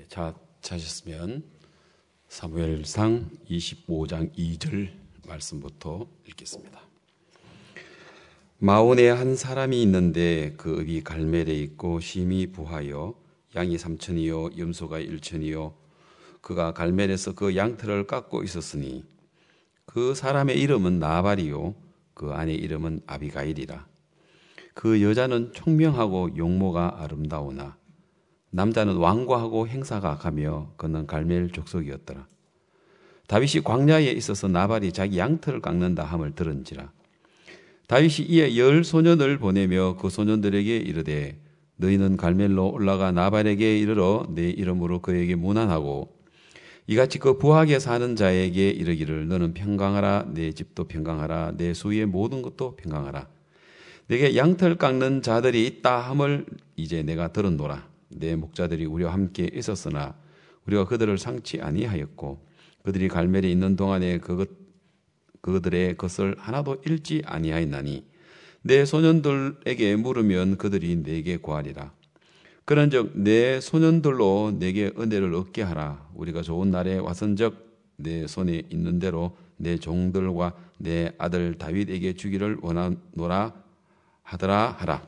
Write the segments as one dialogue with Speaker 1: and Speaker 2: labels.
Speaker 1: 찾으셨으면 사무엘상 25장 2절 말씀부터 읽겠습니다. 마온에 한 사람이 있는데 그 읍이 갈멜에 있고 심히 부하여 양이 3천이요 염소가 1천이요 그가 갈멜에서 그 양털을 깎고 있었으니 그 사람의 이름은 나발이요 그 아내 이름은 아비가일이라. 그 여자는 총명하고 용모가 아름다우나 남자는 완고하고 행사가 악하며 그는 갈멜 족속이었더라. 다윗이 광야에 있어서 나발이 자기 양털을 깎는다 함을 들은지라. 다윗이 이에 10 소년을 보내며 그 소년들에게 이르되 너희는 갈멜로 올라가 나발에게 이르러 내 이름으로 그에게 문안하고 이같이 그 부하게 사는 자에게 이르기를 너는 평강하라 내 집도 평강하라 내 소유의 모든 것도 평강하라. 내게 양털 깎는 자들이 있다 함을 이제 내가 들었노라. 내 목자들이 우리와 함께 있었으나 우리가 그들을 상치 아니하였고 그들이 갈멜에 있는 동안에 그들의 것을 하나도 잃지 아니하였나니 내 소년들에게 물으면 그들이 내게 구하리라. 그런즉 내 소년들로 내게 은혜를 얻게 하라. 우리가 좋은 날에 왔은즉 내 손에 있는 대로 내 종들과 내 아들 다윗에게 주기를 원하노라 하더라 하라.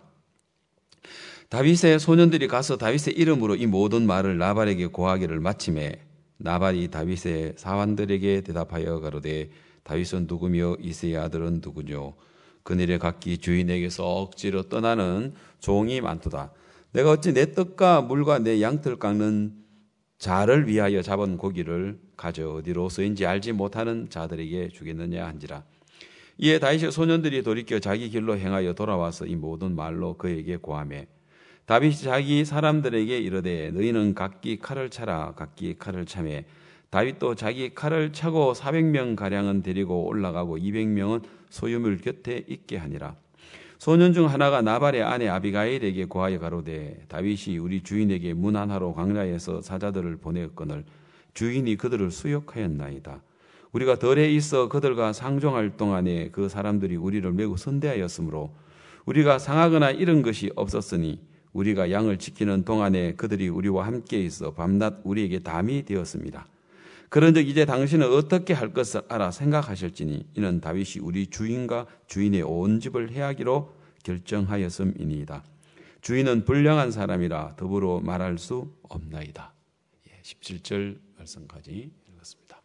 Speaker 1: 다윗의 소년들이 가서 다윗의 이름으로 이 모든 말을 나발에게 고하기를 마침에 나발이 다윗의 사환들에게 대답하여 가로되 다윗은 누구며 이새의 아들은 누구뇨? 그늘에 각기 주인에게서 억지로 떠나는 종이 많도다. 내가 어찌 내 떡과 물과 내 양털 깎는 자를 위하여 잡은 고기를 가져 어디로서인지 알지 못하는 자들에게 주겠느냐 한지라. 이에 다윗의 소년들이 돌이켜 자기 길로 행하여 돌아와서 이 모든 말로 그에게 고하매 다윗이 자기 사람들에게 이르되 너희는 각기 칼을 차라. 각기 칼을 차매 다윗도 자기 칼을 차고 400명 가량은 데리고 올라가고 200명은 소유물 곁에 있게 하니라. 소년 중 하나가 나발의 아내 아비가일에게 고하여 가로되 다윗이 우리 주인에게 문안하러 광야에서 사자들을 보내었거늘 주인이 그들을 수욕하였나이다. 우리가 덜에 있어 그들과 상종할 동안에 그 사람들이 우리를 매우 선대하였으므로 우리가 상하거나 잃은 것이 없었으니 우리가 양을 지키는 동안에 그들이 우리와 함께 있어 밤낮 우리에게 담이 되었습니다. 그런즉 이제 당신은 어떻게 할 것을 알아 생각하실지니 이는 다윗이 우리 주인과 주인의 온 집을 해하기로 결정하였음이니이다. 주인은 불량한 사람이라 더불어 말할 수 없나이다. 17절 말씀까지 읽었습니다.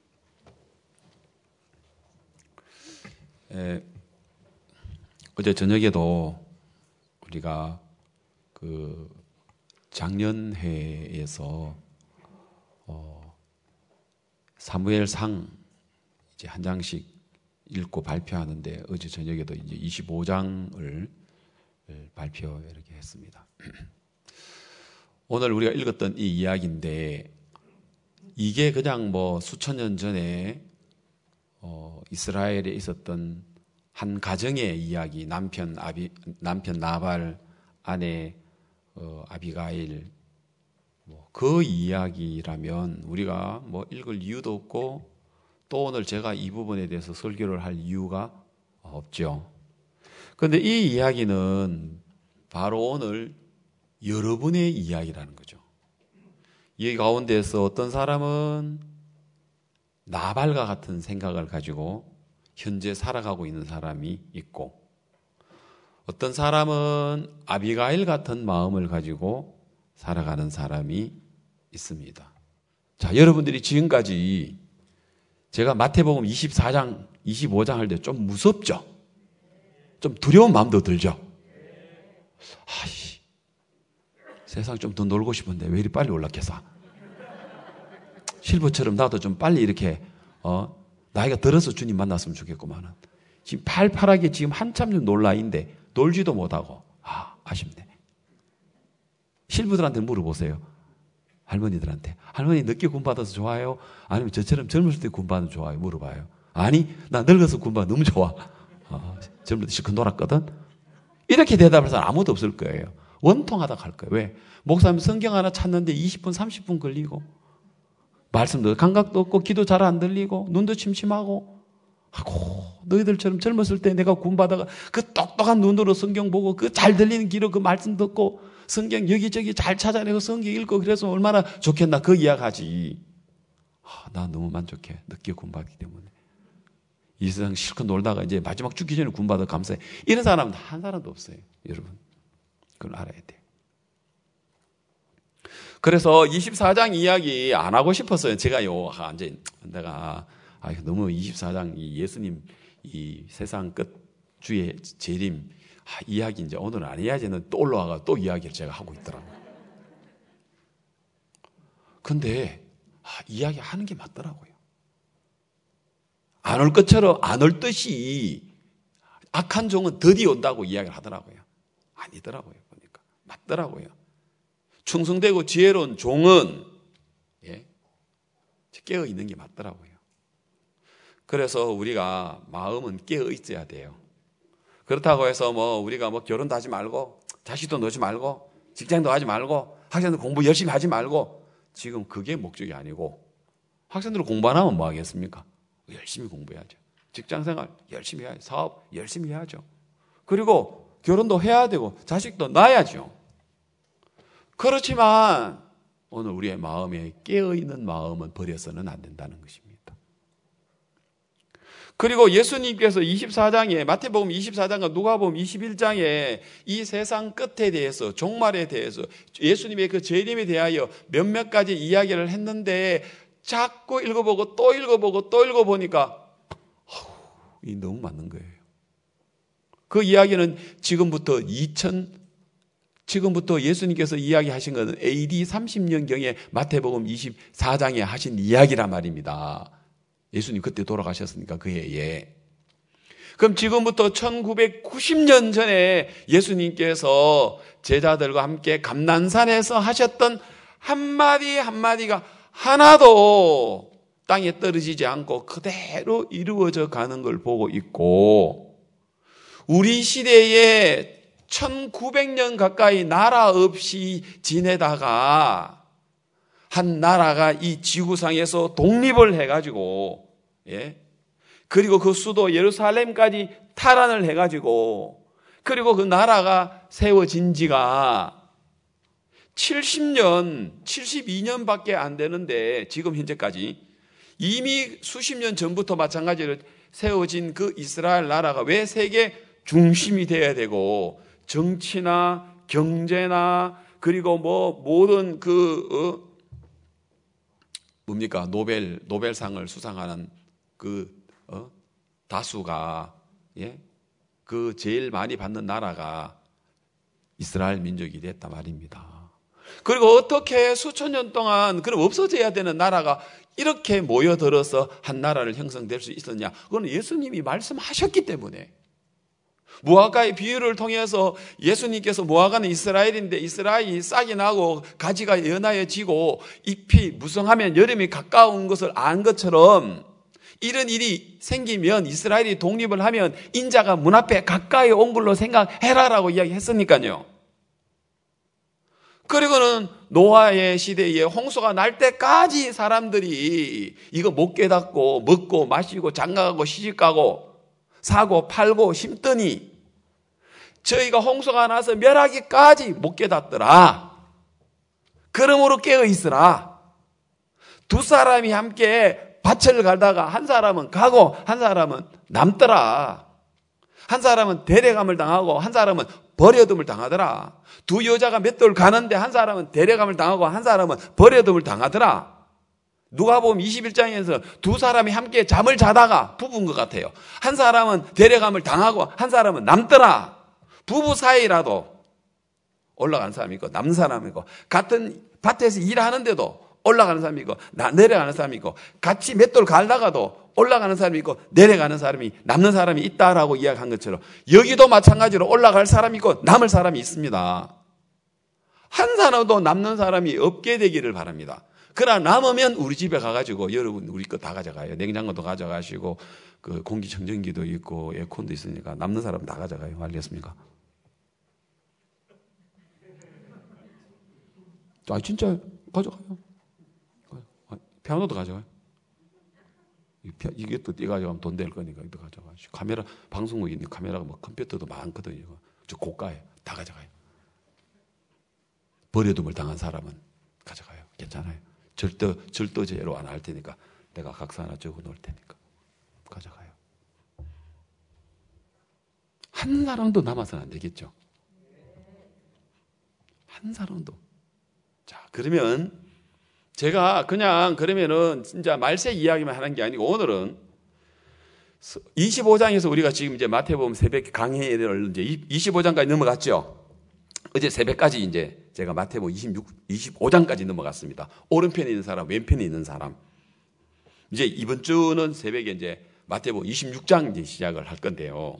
Speaker 1: 어제 저녁에도 우리가 그 작년회에서 사무엘상 이제 한 장씩 읽고 발표하는데 어제 저녁에도 이제 25장을 발표 이렇게 했습니다. 오늘 우리가 읽었던 이 이야기인데 이게 그냥 뭐 수천 년 전에 이스라엘에 있었던 한 가정의 이야기, 남편 나발, 아내 아비가일, 그 이야기라면 우리가 뭐 읽을 이유도 없고 또 오늘 제가 이 부분에 대해서 설교를 할 이유가 없죠. 그런데 이 이야기는 바로 오늘 여러분의 이야기라는 거죠. 이 가운데서 어떤 사람은 나발과 같은 생각을 가지고 현재 살아가고 있는 사람이 있고 어떤 사람은 아비가일 같은 마음을 가지고 살아가는 사람이 있습니다. 자, 여러분들이 지금까지 제가 마태복음 24장, 25장 할 때 좀 무섭죠? 좀 두려운 마음도 들죠? 아이, 세상 좀 더 놀고 싶은데 왜 이리 빨리 올랐겠어? 실부처럼 나도 좀 빨리 이렇게 나이가 들어서 주님 만났으면 좋겠구만은. 지금 팔팔하게 지금 한참 좀 놀 나이인데 놀지도 못하고 아쉽네. 실부들한테 물어보세요. 할머니들한테. 할머니 늦게 구원받아서 좋아요? 아니면 저처럼 젊었을 때 구원받으면 좋아요? 물어봐요. 아니 나 늙어서 구원받아 너무 좋아. 젊을 때 실컷 놀았거든. 이렇게 대답할 사람 아무도 없을 거예요. 원통하다 갈 거예요. 왜? 목사님 성경 하나 찾는데 20분 30분 걸리고 말씀도 감각도 없고 기도 잘 안 들리고 눈도 침침하고 너희들처럼 젊었을 때 내가 구원받아가 그 똑똑한 눈으로 성경 보고 그 잘 들리는 귀로 그 말씀 듣고 성경 여기저기 잘 찾아내고 성경 읽고 그래서 얼마나 좋겠나 그 이야기하지. 나 너무 만족해. 늦게 구원받기 때문에. 이 세상 실컷 놀다가 이제 마지막 죽기 전에 구원받아 감사해. 이런 사람은 한 사람도 없어요. 여러분. 그걸 알아야 돼요. 그래서 24장 이야기 안 하고 싶었어요. 제가요, 이제 내가 너무 24장 이 예수님 이 세상 끝 주의 재림 이야기 이제 오늘은 안 해야지는 또 올라와가 또 이야기를 제가 하고 있더라고요. 근데 이야기 하는 게 맞더라고요. 안 올 것처럼 안 올 듯이 악한 종은 더디 온다고 이야기를 하더라고요. 아니더라고요. 보니까 맞더라고요. 충성되고 지혜로운 종은 깨어 있는 게 맞더라고요. 그래서 우리가 마음은 깨어 있어야 돼요. 그렇다고 해서 우리가 결혼도 하지 말고 자식도 놓지 말고 직장도 하지 말고 학생들 공부 열심히 하지 말고 지금 그게 목적이 아니고 학생들 공부 안 하면 뭐 하겠습니까? 열심히 공부해야죠. 직장생활 열심히 해야죠. 사업 열심히 해야죠. 그리고 결혼도 해야 되고 자식도 낳아야죠. 그렇지만 오늘 우리의 마음에 깨어있는 마음은 버려서는 안 된다는 것입니다. 그리고 예수님께서 24장에 마태복음 24장과 누가복음 21장에 이 세상 끝에 대해서 종말에 대해서 예수님의 그 재림에 대하여 몇몇 가지 이야기를 했는데 자꾸 읽어보고 또 읽어보고 또 읽어보니까 이 너무 맞는 거예요. 그 이야기는 지금부터 예수님께서 이야기하신 것은 AD 30년경에 마태복음 24장에 하신 이야기란 말입니다. 예수님 그때 돌아가셨으니까 그 해에. 그럼 지금부터 1990년 전에 예수님께서 제자들과 함께 감난산에서 하셨던 한마디 한마디가 하나도 땅에 떨어지지 않고 그대로 이루어져 가는 걸 보고 있고 우리 시대에 1900년 가까이 나라 없이 지내다가 한 나라가 이 지구상에서 독립을 해가지고 그리고 그 수도 예루살렘까지 탈환을 해가지고 그리고 그 나라가 세워진 지가 70년, 72년밖에 안 되는데 지금 현재까지 이미 수십 년 전부터 마찬가지로 세워진 그 이스라엘 나라가 왜 세계 중심이 돼야 되고 정치나 경제나 그리고 모든 뭡니까 노벨상을 수상하는 다수가 그 제일 많이 받는 나라가 이스라엘 민족이 됐단 말입니다. 그리고 어떻게 수천 년 동안 그럼 없어져야 되는 나라가 이렇게 모여들어서 한 나라를 형성될 수 있었냐? 그건 예수님이 말씀하셨기 때문에. 무화과의 비유를 통해서 예수님께서 무화과는 이스라엘인데 이스라엘이 싹이 나고 가지가 연하여지고 잎이 무성하면 여름이 가까운 것을 안 것처럼 이런 일이 생기면 이스라엘이 독립을 하면 인자가 문 앞에 가까이 온 걸로 생각해라라고 이야기했으니까요. 그리고는 노아의 시대에 홍수가 날 때까지 사람들이 이거 못 깨닫고 먹고 마시고 장가가고 시집가고 사고 팔고 심더니 저희가 홍수가 나서 멸하기까지 못 깨닫더라. 그러므로 깨어 있으라. 두 사람이 함께 밭을 갈다가 한 사람은 가고 한 사람은 남더라. 한 사람은 데려감을 당하고 한 사람은 버려둠을 당하더라. 두 여자가 맷돌 가는데 한 사람은 데려감을 당하고 한 사람은 버려둠을 당하더라. 누가복음 21장에서 두 사람이 함께 잠을 자다가 부부인 것 같아요. 한 사람은 데려감을 당하고 한 사람은 남더라. 부부 사이라도 올라가는 사람이 있고 남는 사람이 있고 같은 밭에서 일하는데도 올라가는 사람이 있고 내려가는 사람이 있고 같이 맷돌 갈다가도 올라가는 사람이 있고 내려가는 사람이 남는 사람이 있다라고 이야기한 것처럼 여기도 마찬가지로 올라갈 사람이 있고 남을 사람이 있습니다. 한 사람도 남는 사람이 없게 되기를 바랍니다. 그러나 남으면 우리 집에 가가지고 여러분 우리 거 다 가져가요. 냉장고도 가져가시고 그 공기청정기도 있고 에어컨도 있으니까 남는 사람 다 가져가요. 알겠습니까? 진짜 가져가요. 피아노도 가져가요. 이게 또 떼가져가면 돈 될 거니까 이것도 가져가시고 카메라 방송국이 있는 카메라가 컴퓨터도 많거든요. 저 고가예요. 다 가져가요. 버려둠을 당한 사람은 가져가요. 괜찮아요. 절도죄로 안 할 테니까 내가 각서 하나 적어 놓을 테니까 가져가요. 한 사람도 남아서는 안 되겠죠. 한 사람도. 자, 그러면 제가 그러면은 진짜 말세 이야기만 하는 게 아니고 오늘은 25장에서 우리가 지금 이제 마태복음 새벽 강해를 이제 25장까지 넘어갔죠. 어제 새벽까지 이제 제가 마태복음 25장까지 넘어갔습니다. 오른편에 있는 사람, 왼편에 있는 사람. 이제 이번 주는 새벽에 이제 마태복음 26장 이제 시작을 할 건데요.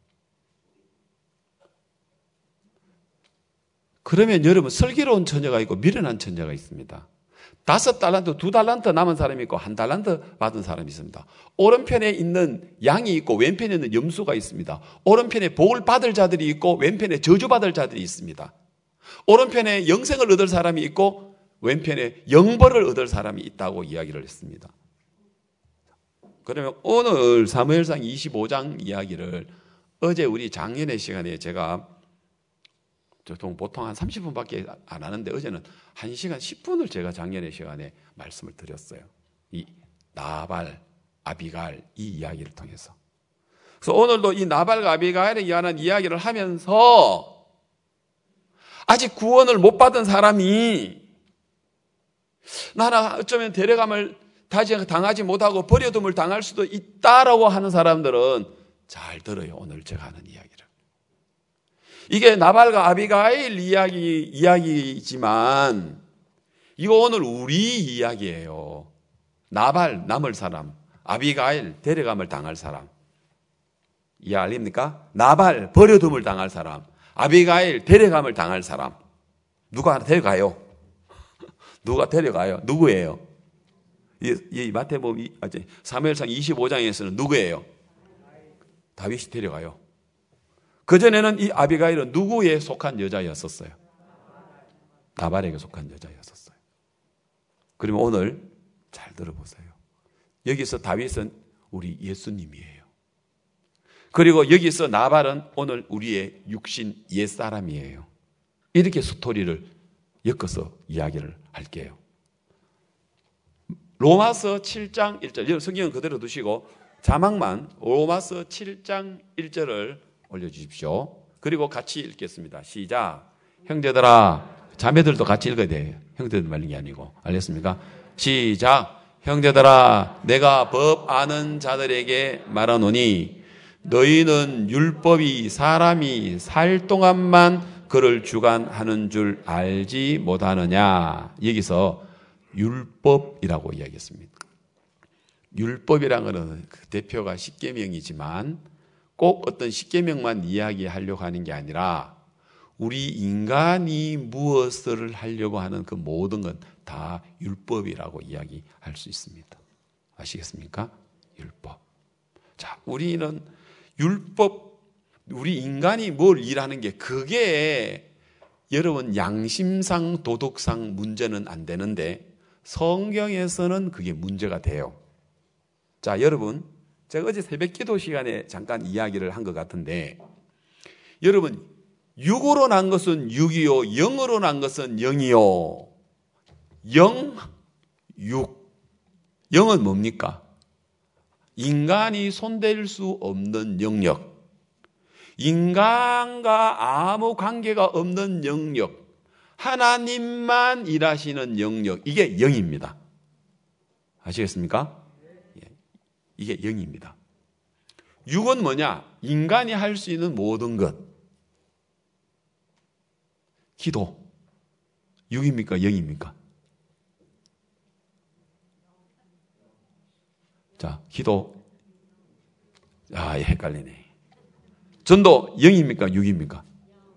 Speaker 1: 그러면 여러분 슬기로운 처녀가 있고 미련한 처녀가 있습니다. 5달란트, 2달란트 남은 사람이 있고 1달란트 받은 사람이 있습니다. 오른편에 있는 양이 있고 왼편에 있는 염소가 있습니다. 오른편에 복을 받을 자들이 있고 왼편에 저주받을 자들이 있습니다. 오른편에 영생을 얻을 사람이 있고 왼편에 영벌을 얻을 사람이 있다고 이야기를 했습니다. 그러면 오늘 사무엘상 25장 이야기를 어제 우리 작년의 시간에 제가 보통 한 30분밖에 안 하는데 어제는 1시간 10분을 제가 작년의 시간에 말씀을 드렸어요. 이 나발, 아비갈 이 이야기를 통해서. 그래서 오늘도 이 나발과 아비갈에 관한 이야기를 하면서 아직 구원을 못 받은 사람이 나는 어쩌면 데려감을 당하지 못하고 버려둠을 당할 수도 있다라고 하는 사람들은 잘 들어요. 오늘 제가 하는 이야기를. 이게 나발과 아비가일 이야기지만 이거 오늘 우리 이야기예요. 나발 남을 사람, 아비가일 데려감을 당할 사람. 이해 알립니까? 나발 버려둠을 당할 사람, 아비가일 데려감을 당할 사람. 누가 데려가요? 누가 데려가요? 누구예요? 이 마태복음 사무엘상 25장에서는 누구예요? 다윗이 데려가요. 그전에는 이 아비가일은 누구에 속한 여자였었어요? 나발에게 속한 여자였었어요. 그러면 오늘 잘 들어보세요. 여기서 다윗은 우리 예수님이에요. 그리고 여기서 나발은 오늘 우리의 육신 옛사람이에요. 이렇게 스토리를 엮어서 이야기를 할게요. 로마서 7장 1절, 성경은 그대로 두시고 자막만 로마서 7장 1절을 올려주십시오. 그리고 같이 읽겠습니다. 시작. 형제들아, 자매들도 같이 읽어야 돼요. 형제들 말린 게 아니고. 알겠습니까? 시작. 형제들아, 내가 법 아는 자들에게 말하노니 너희는 율법이 사람이 살 동안만 그를 주관하는 줄 알지 못하느냐. 여기서 율법이라고 이야기했습니다. 율법이라는 것은 그 대표가 십계명이지만 꼭 어떤 십계명만 이야기하려고 하는 게 아니라 우리 인간이 무엇을 하려고 하는 그 모든 건 다 율법이라고 이야기할 수 있습니다. 아시겠습니까? 율법. 자, 우리는 율법, 우리 인간이 뭘 일하는 게 그게 여러분 양심상 도덕상 문제는 안 되는데 성경에서는 그게 문제가 돼요. 자, 여러분, 제가 어제 새벽 기도 시간에 잠깐 이야기를 한 것 같은데 여러분, 육으로 난 것은 육이요, 영으로 난 것은 영이요. 영, 육. 영은 뭡니까? 인간이 손댈 수 없는 영역. 인간과 아무 관계가 없는 영역. 하나님만 일하시는 영역. 이게 영입니다. 아시겠습니까? 이게 영입니다. 육은 뭐냐? 인간이 할 수 있는 모든 것. 기도. 육입니까? 영입니까? 자, 기도. 헷갈리네. 전도 영입니까? 육입니까?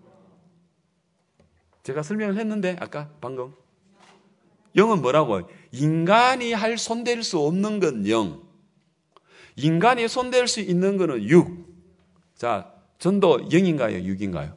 Speaker 1: 제가 설명을 했는데 아까 방금. 영은 뭐라고? 인간이 손댈 수 없는 건 영. 인간이 손댈 수 있는 거는 육. 자, 전도 영인가요? 육인가요?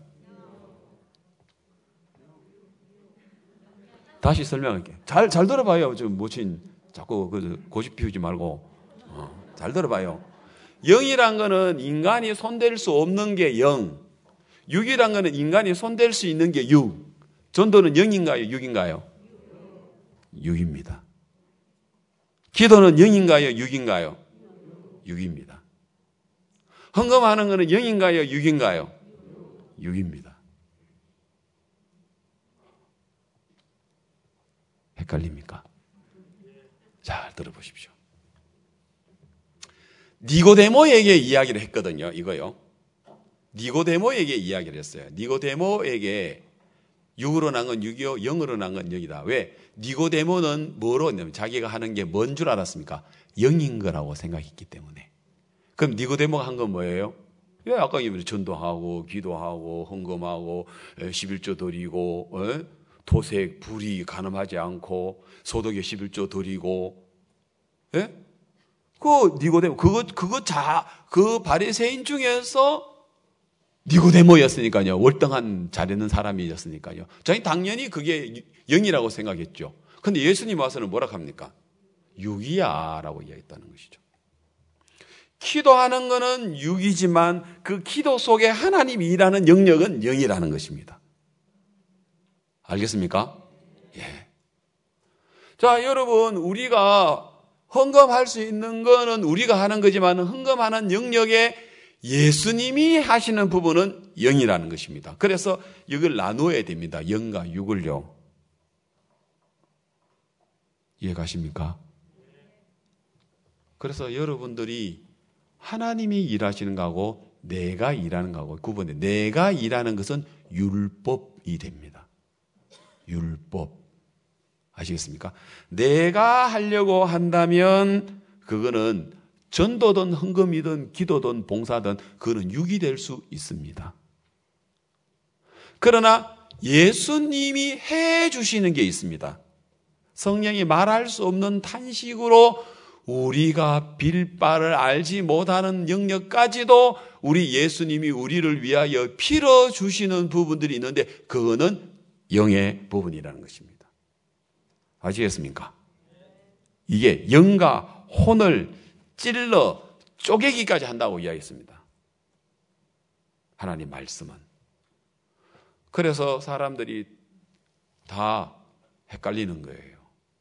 Speaker 1: 다시 설명할게요. 잘 들어봐요. 저 모친 자꾸 고집 피우지 말고. 잘 들어봐요. 영이란 거는 인간이 손댈 수 없는 게 영. 육이란 거는 인간이 손댈 수 있는 게 육. 전도는 영인가요? 육인가요? 육입니다. 기도는 영인가요? 육인가요? 육입니다. 헌금하는 것은 영인가요? 육인가요? 육입니다. 헷갈립니까? 잘 들어보십시오. 니고데모에게 이야기를 했거든요. 이거요. 니고데모에게 이야기를 했어요. 니고데모에게 육으로 난 건 육이요, 영으로 난 건 영이다. 왜? 니고데모는 뭐로 했냐면 자기가 하는 게 뭔 줄 알았습니까? 영인 거라고 생각했기 때문에. 그럼 니고데모가 한 건 뭐예요? 예, 아까 전도하고 기도하고 헌금하고 11조 드리고 도색 불의 간음하지 않고 소득의 11조 드리고, 예? 그 니고데모 그 바리새인 중에서 니고데모였으니까요. 월등한 잘했는 사람이었으니까요. 자기 당연히 그게 영이라고 생각했죠. 근데 예수님 와서는 뭐라 합니까? 육이야라고 이야기했다는 것이죠. 기도하는 것은 육이지만 그 기도 속에 하나님이 일하는 영역은 영이라는 것입니다. 알겠습니까? 예. 자, 여러분, 우리가 헌금할 수 있는 거는 우리가 하는 거지만 헌금하는 영역에 예수님이 하시는 부분은 영이라는 것입니다. 그래서 이걸 나누어야 됩니다. 영과 육을요. 이해가십니까? 그래서 여러분들이 하나님이 일하시는 거하고 내가 일하는 거하고 구분해. 내가 일하는 것은 율법이 됩니다. 율법. 아시겠습니까? 내가 하려고 한다면 그거는 전도든 헌금이든 기도든 봉사든 그거는 육이 될 수 있습니다. 그러나 예수님이 해 주시는 게 있습니다. 성령이 말할 수 없는 탄식으로 우리가 빌 바를 알지 못하는 영역까지도 우리 예수님이 우리를 위하여 빌어 주시는 부분들이 있는데 그거는 영의 부분이라는 것입니다. 아시겠습니까? 이게 영과 혼을 찔러 쪼개기까지 한다고 이야기했습니다. 하나님 말씀은. 그래서 사람들이 다 헷갈리는 거예요.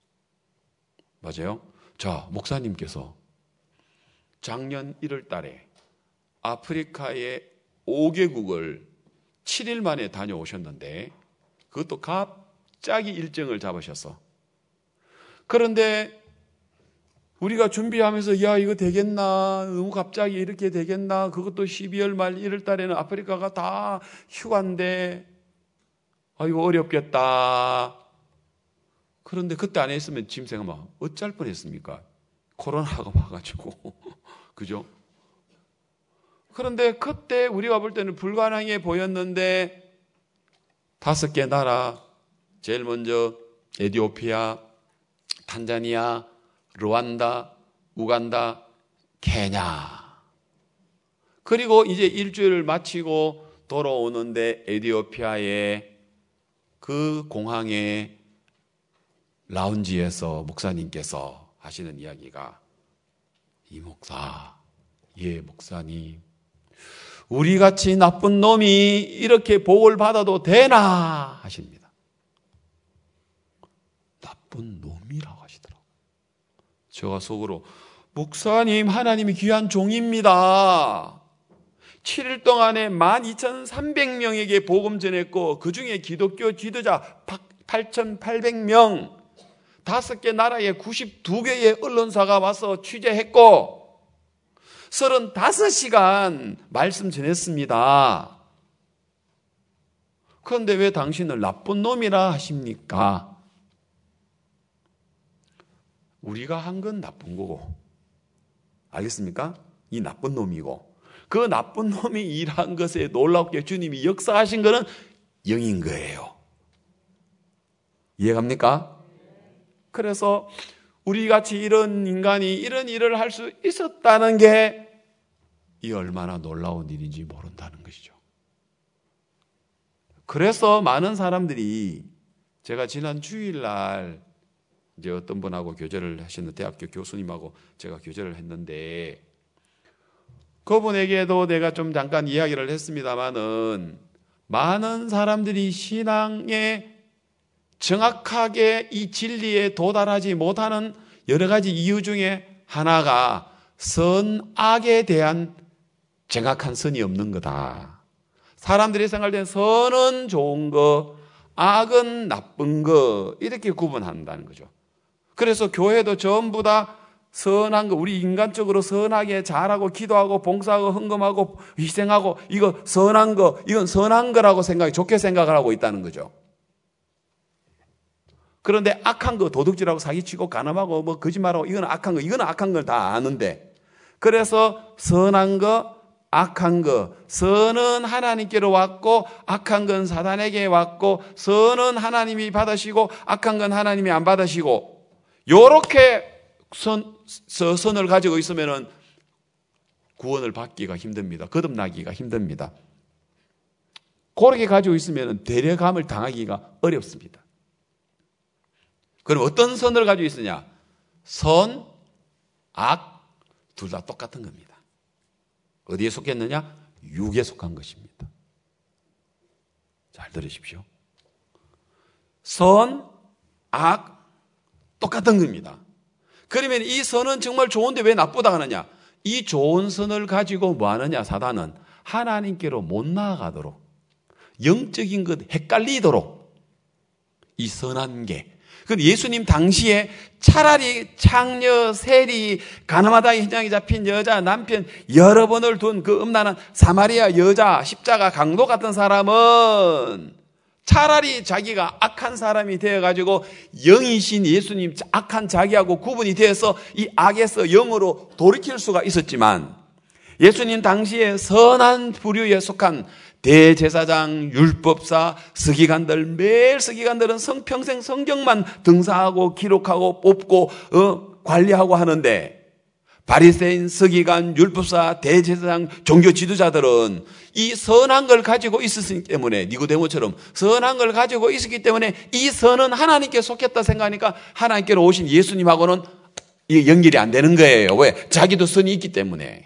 Speaker 1: 맞아요? 자, 목사님께서 작년 1월 달에 아프리카의 5개국을 7일 만에 다녀오셨는데 그것도 갑자기 일정을 잡으셔서 그런데 우리가 준비하면서 야 이거 되겠나 너무 갑자기 이렇게 되겠나 그것도 12월 말 1월 달에는 아프리카가 다 휴가인데 이거 어렵겠다. 그런데 그때 안 했으면 지금 생각하면 어쩔 뻔했습니까? 코로나가 와가지고 그죠? 그런데 그때 우리가 볼 때는 불가능해 보였는데 5개 나라 제일 먼저 에티오피아, 탄자니아, 루안다, 우간다, 케냐. 그리고 이제 일주일을 마치고 돌아오는데 에티오피아의 그 공항에 라운지에서 목사님께서 하시는 이야기가 이 목사, 예 목사님 우리같이 나쁜 놈이 이렇게 복을 받아도 되나 하십니다. 나쁜 놈이라고 하시더라고요. 제가 속으로 목사님 하나님이 귀한 종입니다. 7일 동안에 12,300명에게 복음 전했고 그중에 기독교 지도자 8,800명 5개 나라에 92개의 언론사가 와서 취재했고 35시간 말씀 전했습니다. 그런데 왜 당신을 나쁜 놈이라 하십니까? 우리가 한 건 나쁜 거고 알겠습니까? 이 나쁜 놈이고 그 나쁜 놈이 일한 것에 놀랍게 주님이 역사하신 것은 영인 거예요. 이해갑니까? 그래서 우리같이 이런 인간이 이런 일을 할 수 있었다는 게 이 얼마나 놀라운 일인지 모른다는 것이죠. 그래서 많은 사람들이 제가 지난 주일날 이제 어떤 분하고 교제를 하시는 대학교 교수님하고 제가 교제를 했는데 그분에게도 내가 좀 잠깐 이야기를 했습니다마는 많은 사람들이 신앙의 정확하게 이 진리에 도달하지 못하는 여러 가지 이유 중에 하나가 선악에 대한 정확한 선이 없는 거다. 사람들이 생각할 때는 선은 좋은 거, 악은 나쁜 거 이렇게 구분한다는 거죠. 그래서 교회도 전부 다 선한 거, 우리 인간적으로 선하게 잘하고 기도하고 봉사하고 헌금하고 희생하고 이거 선한 거, 이건 선한 거라고 좋게 생각을 하고 있다는 거죠. 그런데 악한 거, 도둑질하고 사기치고 간음하고 뭐 거짓말하고 이건 악한 거, 이건 악한 걸 다 아는데, 그래서 선한 거, 악한 거, 선은 하나님께로 왔고 악한 건 사단에게 왔고, 선은 하나님이 받으시고 악한 건 하나님이 안 받으시고, 요렇게 선을 가지고 있으면은 구원을 받기가 힘듭니다. 거듭나기가 힘듭니다. 그렇게 가지고 있으면 데려감을 당하기가 어렵습니다. 그럼 어떤 선을 가지고 있으냐? 선, 악, 둘 다 똑같은 겁니다. 어디에 속했느냐? 육에 속한 것입니다. 잘 들으십시오. 선, 악, 똑같은 겁니다. 그러면 이 선은 정말 좋은데 왜 나쁘다 하느냐? 이 좋은 선을 가지고 뭐 하느냐? 사단은 하나님께로 못 나아가도록, 영적인 것 헷갈리도록 이 선한 게. 근데 예수님 당시에 차라리 창녀, 세리, 가늠하다 현장에 잡힌 여자, 남편 여러 번을 둔 그 음란한 사마리아 여자, 십자가 강도 같은 사람은 차라리 자기가 악한 사람이 되어가지고 영이신 예수님 악한 자기하고 구분이 되어서 이 악에서 영으로 돌이킬 수가 있었지만, 예수님 당시에 선한 부류에 속한 대제사장, 율법사, 서기관들, 매일 서기관들은 평생 성경만 등사하고 기록하고 뽑고 관리하고 하는데, 바리새인, 서기관, 율법사, 대제사장, 종교 지도자들은 이 선한 걸 가지고 있었기 때문에, 니고데모처럼 선한 걸 가지고 있었기 때문에 이 선은 하나님께 속했다 생각하니까 하나님께로 오신 예수님하고는 이게 연결이 안 되는 거예요. 왜? 자기도 선이 있기 때문에.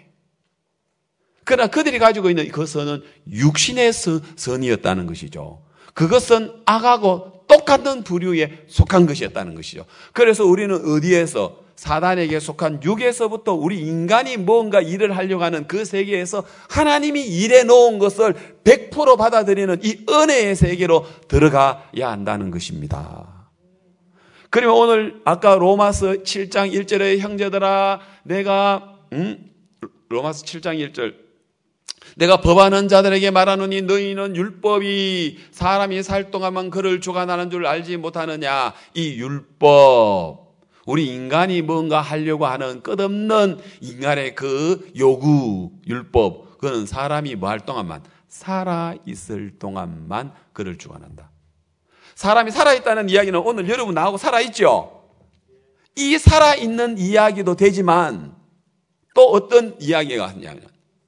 Speaker 1: 그러나 그들이 가지고 있는 그 선은 육신의 선이었다는 것이죠. 그것은 악하고 똑같은 부류에 속한 것이었다는 것이죠. 그래서 우리는 어디에서? 사단에게 속한 육에서부터 우리 인간이 뭔가 일을 하려고 하는 그 세계에서 하나님이 일해 놓은 것을 100% 받아들이는 이 은혜의 세계로 들어가야 한다는 것입니다. 그러면 오늘 아까 로마서 7장 1절에 형제들아 내가 로마서 7장 1절 내가 법하는 자들에게 말하노니 너희는 율법이 사람이 살 동안만 그를 주관하는 줄 알지 못하느냐. 이 율법, 우리 인간이 뭔가 하려고 하는 끝없는 인간의 그 요구, 율법, 그건 사람이 뭐 할 동안만, 살아있을 동안만 그를 주관한다. 사람이 살아있다는 이야기는 오늘 여러분 나하고 살아있죠? 이 살아있는 이야기도 되지만 또 어떤 이야기가 하냐면,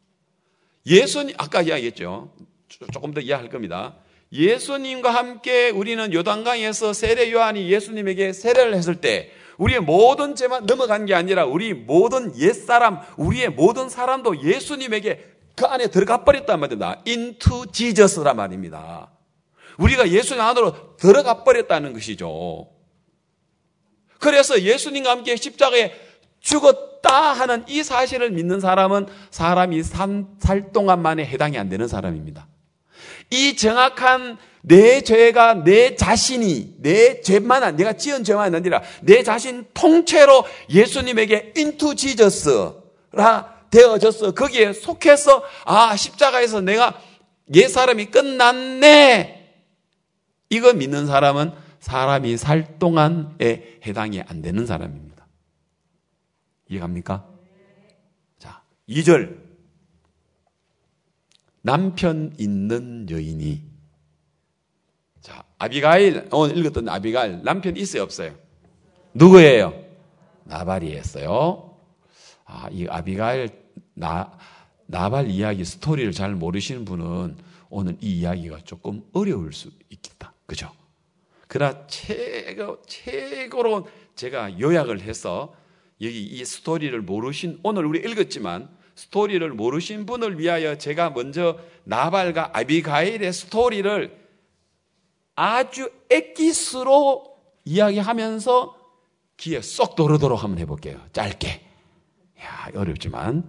Speaker 1: 예수님, 아까 이야기했죠. 조금 더 이야기할 겁니다. 예수님과 함께 우리는 요단강에서 세례 요한이 예수님에게 세례를 했을 때 우리의 모든 죄만 넘어간 게 아니라 우리 모든 옛사람, 우리의 모든 사람도 예수님에게 그 안에 들어가 버렸단 말입니다. into Jesus란 말입니다. 우리가 예수님 안으로 들어가 버렸다는 것이죠. 그래서 예수님과 함께 십자가에 죽었다 하는 이 사실을 믿는 사람은 사람이 살 동안만에 해당이 안 되는 사람입니다. 이 정확한 내 죄가 내 자신이 내 죄만 내가 지은 죄만 아니라 내 자신 통째로 예수님에게 into Jesus라 되어졌어. 거기에 속해서 십자가에서 내가 옛사람이 끝났네. 이거 믿는 사람은 사람이 살 동안에 해당이 안 되는 사람입니다. 이해갑니까? 자, 2절. 남편 있는 여인이. 자, 아비가일, 오늘 읽었던 아비가일, 남편 있어요, 없어요? 누구예요? 나발이 했어요. 이 아비가일, 나발 이야기 스토리를 잘 모르시는 분은 오늘 이 이야기가 조금 어려울 수 있겠다. 그죠? 그러나 최고로 제가 요약을 해서 여기 이 스토리를 모르신, 오늘 우리 읽었지만 스토리를 모르신 분을 위하여 제가 먼저 나발과 아비가일의 스토리를 아주 엑기스로 이야기하면서 귀에 쏙 들어오도록 한번 해볼게요. 짧게. 야, 어렵지만.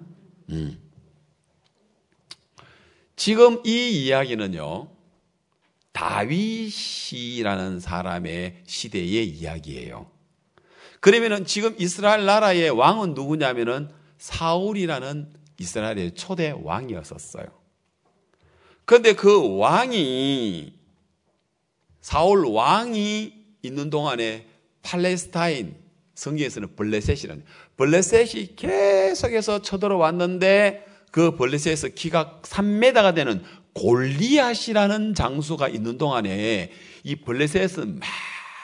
Speaker 1: 지금 이 이야기는요, 다윗이라는 사람의 시대의 이야기예요. 그러면은 지금 이스라엘 나라의 왕은 누구냐면은 사울이라는 이스라엘의 초대 왕이었었어요. 그런데 그 왕이, 사울 왕이 있는 동안에 팔레스타인, 성경에서는 블레셋이라는, 블레셋이 계속해서 쳐들어왔는데 그 블레셋에서 키가 3m가 되는 골리앗이라는 장수가 있는 동안에 이 블레셋은 막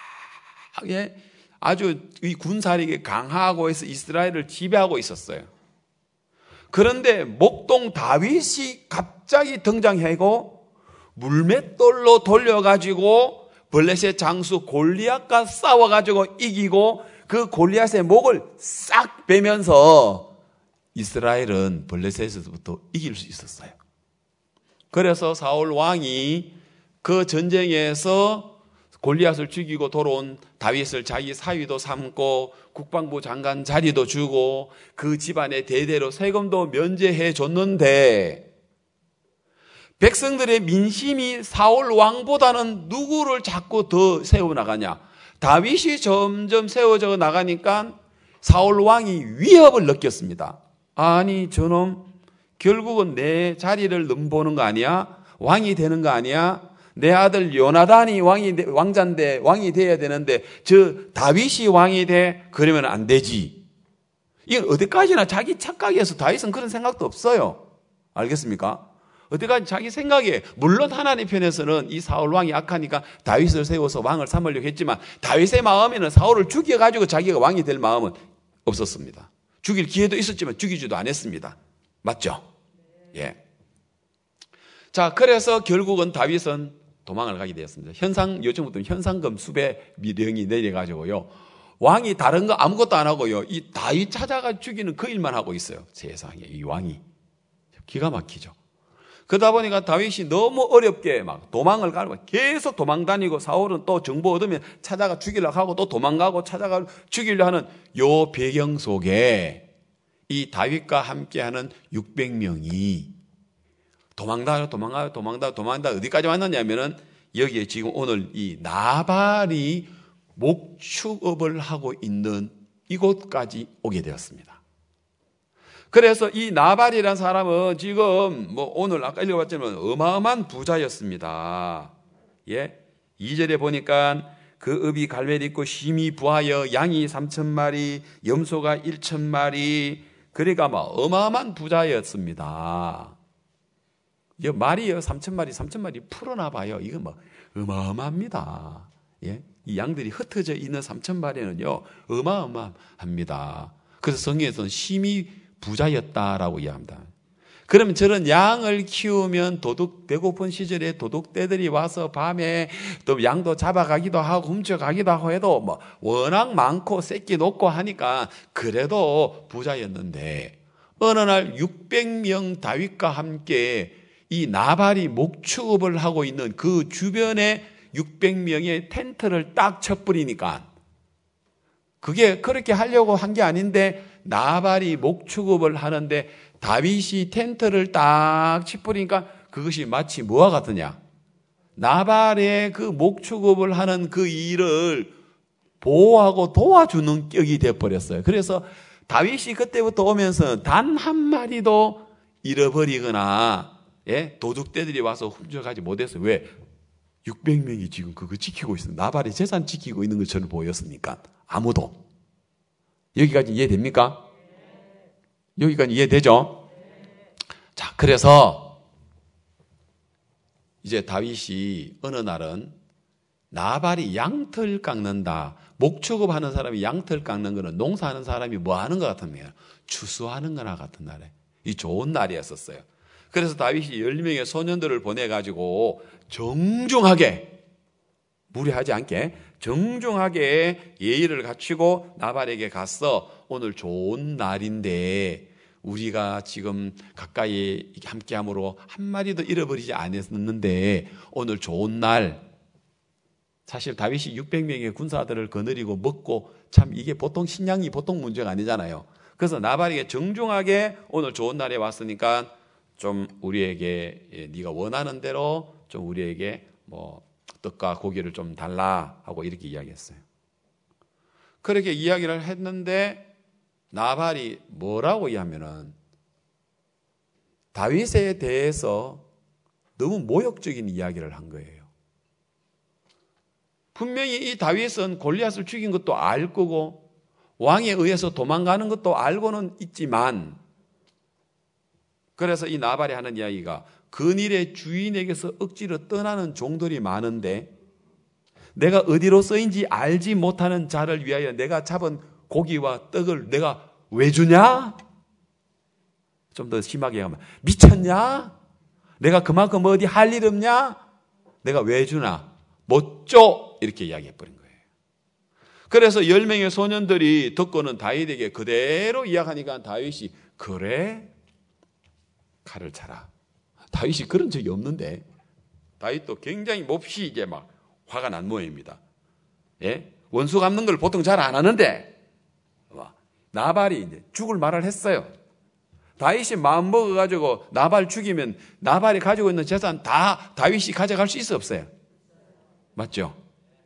Speaker 1: 아주 이 군사력이 강하고 해서 이스라엘을 지배하고 있었어요. 그런데 목동 다윗이 갑자기 등장하고 물맷돌로 돌려가지고 블레셋 장수 골리앗과 싸워가지고 이기고 그 골리앗의 목을 싹 베면서 이스라엘은 블레셋에서부터 이길 수 있었어요. 그래서 사울 왕이 그 전쟁에서 골리앗을 죽이고 돌아온 다윗을 자기 사위도 삼고 국방부 장관 자리도 주고 그 집안에 대대로 세금도 면제해 줬는데 백성들의 민심이 사울 왕보다는 누구를 자꾸 더 세워나가냐? 다윗이 점점 세워져 나가니까 사울 왕이 위협을 느꼈습니다. 아니 저놈 결국은 내 자리를 넘보는 거 아니야? 왕이 되는 거 아니야? 내 아들 요나단이 왕자인데 왕이 돼야 되는데 저 다윗이 왕이 돼? 그러면 안 되지. 이건 어디까지나 자기 착각에서 다윗은 그런 생각도 없어요. 알겠습니까? 어디까지 자기 생각에, 물론 하나님 편에서는 이 사울 왕이 악하니까 다윗을 세워서 왕을 삼으려고 했지만 다윗의 마음에는 사울을 죽여가지고 자기가 왕이 될 마음은 없었습니다. 죽일 기회도 있었지만 죽이지도 않았습니다. 맞죠? 예. 자, 그래서 결국은 다윗은 도망을 가게 되었습니다. 요즘부터 현상금 수배 미령이 내려가지고요. 왕이 다른 거 아무것도 안 하고요. 이 다윗 찾아가 죽이는 그 일만 하고 있어요. 세상에, 이 왕이. 기가 막히죠. 그러다 보니까 다윗이 너무 어렵게 막 도망을 가고 계속 도망 다니고 사울은 또 정보 얻으면 찾아가 죽이려고 하고 또 도망가고 찾아가 죽이려고 하는 요 배경 속에 이 다윗과 함께하는 600명이 도망다 어디까지 왔느냐면은 여기에 지금 오늘 이 나발이 목축업을 하고 있는 이곳까지 오게 되었습니다. 그래서 이 나발이라는 사람은 지금 오늘 아까 읽어봤지만 어마어마한 부자였습니다. 예. 2절에 보니까 그 읍이 갈멜이 있고 심히 부하여 양이 3,000마리, 염소가 1,000마리, 그러니까 어마어마한 부자였습니다. 이 말이요 3,000마리 풀어나 봐요. 이건 어마어마합니다. 예. 이 양들이 흩어져 있는 3,000마리는요 어마어마합니다. 그래서 성경에서는 심히 부자였다라고 이야기합니다. 그러면 저런 양을 키우면 배고픈 시절에 도둑떼들이 와서 밤에 또 양도 잡아가기도 하고 훔쳐가기도 하고 해도 워낙 많고 새끼 놓고 하니까 그래도 부자였는데 어느 날 600명 다윗과 함께 이 나발이 목축업을 하고 있는 그 주변에 600명의 텐트를 딱 쳐버리니까 그게 그렇게 하려고 한 게 아닌데 나발이 목축업을 하는데 다윗이 텐트를 딱 치뿌리니까 그것이 마치 뭐와 같으냐? 나발의 그 목축업을 하는 그 일을 보호하고 도와주는 격이 되어버렸어요. 그래서 다윗이 그때부터 오면서 단 한 마리도 잃어버리거나 도둑떼들이 와서 훔쳐가지 못했어요. 왜? 600명이 지금 그거 지키고 있어요. 나발의 재산 지키고 있는 것처럼 보였으니까. 아무도. 여기까지 이해됩니까? 여기까지 이해되죠? 자, 그래서 이제 다윗이 어느 날은 나발이 양털 깎는다. 목축업 하는 사람이 양털 깎는 거는 농사하는 사람이 뭐 하는 것 같으면 추수하는 거나 같은 날에 이 좋은 날이었었어요. 그래서 다윗이 10명의 소년들을 보내가지고 정중하게 무리하지 않게 정중하게 예의를 갖추고 나발에게 갔어. 오늘 좋은 날인데 우리가 지금 가까이 함께함으로 한 마리도 잃어버리지 않았는데 오늘 좋은 날 사실 다윗이 600명의 군사들을 거느리고 먹고 참 이게 보통 식량이 보통 문제가 아니잖아요. 그래서 나발에게 정중하게 오늘 좋은 날에 왔으니까 좀 우리에게 네가 원하는 대로 좀 우리에게 뭐 떡과 고기를 좀 달라 하고 이렇게 이야기했어요. 그렇게 이야기를 했는데 나발이 뭐라고 이야기하면은 다윗에 대해서 너무 모욕적인 이야기를 한 거예요. 분명히 이 다윗은 골리앗을 죽인 것도 알 거고 왕에 의해서 도망가는 것도 알고는 있지만 그래서 이 나발이 하는 이야기가 근일의 주인에게서 억지로 떠나는 종들이 많은데 내가 어디로서인지 알지 못하는 자를 위하여 내가 잡은 고기와 떡을 내가 왜 주냐? 좀 더 심하게 하면 미쳤냐? 내가 그만큼 어디 할 일 없냐? 내가 왜 주나? 못 줘! 이렇게 이야기해버린 거예요. 그래서 10명의 소년들이 듣고는 다윗에게 그대로 이야기하니까 다윗이 그래? 칼을 차라. 다윗이 그런 적이 없는데 다윗도 굉장히 몹시 이제 막 화가 난 모양입니다. 예? 원수 갚는 걸 보통 잘 안 하는데 나발이 이제 죽을 말을 했어요. 다윗이 마음 먹어가지고 나발 죽이면 나발이 가지고 있는 재산 다 다윗이 가져갈 수 있어 없어요? 맞죠?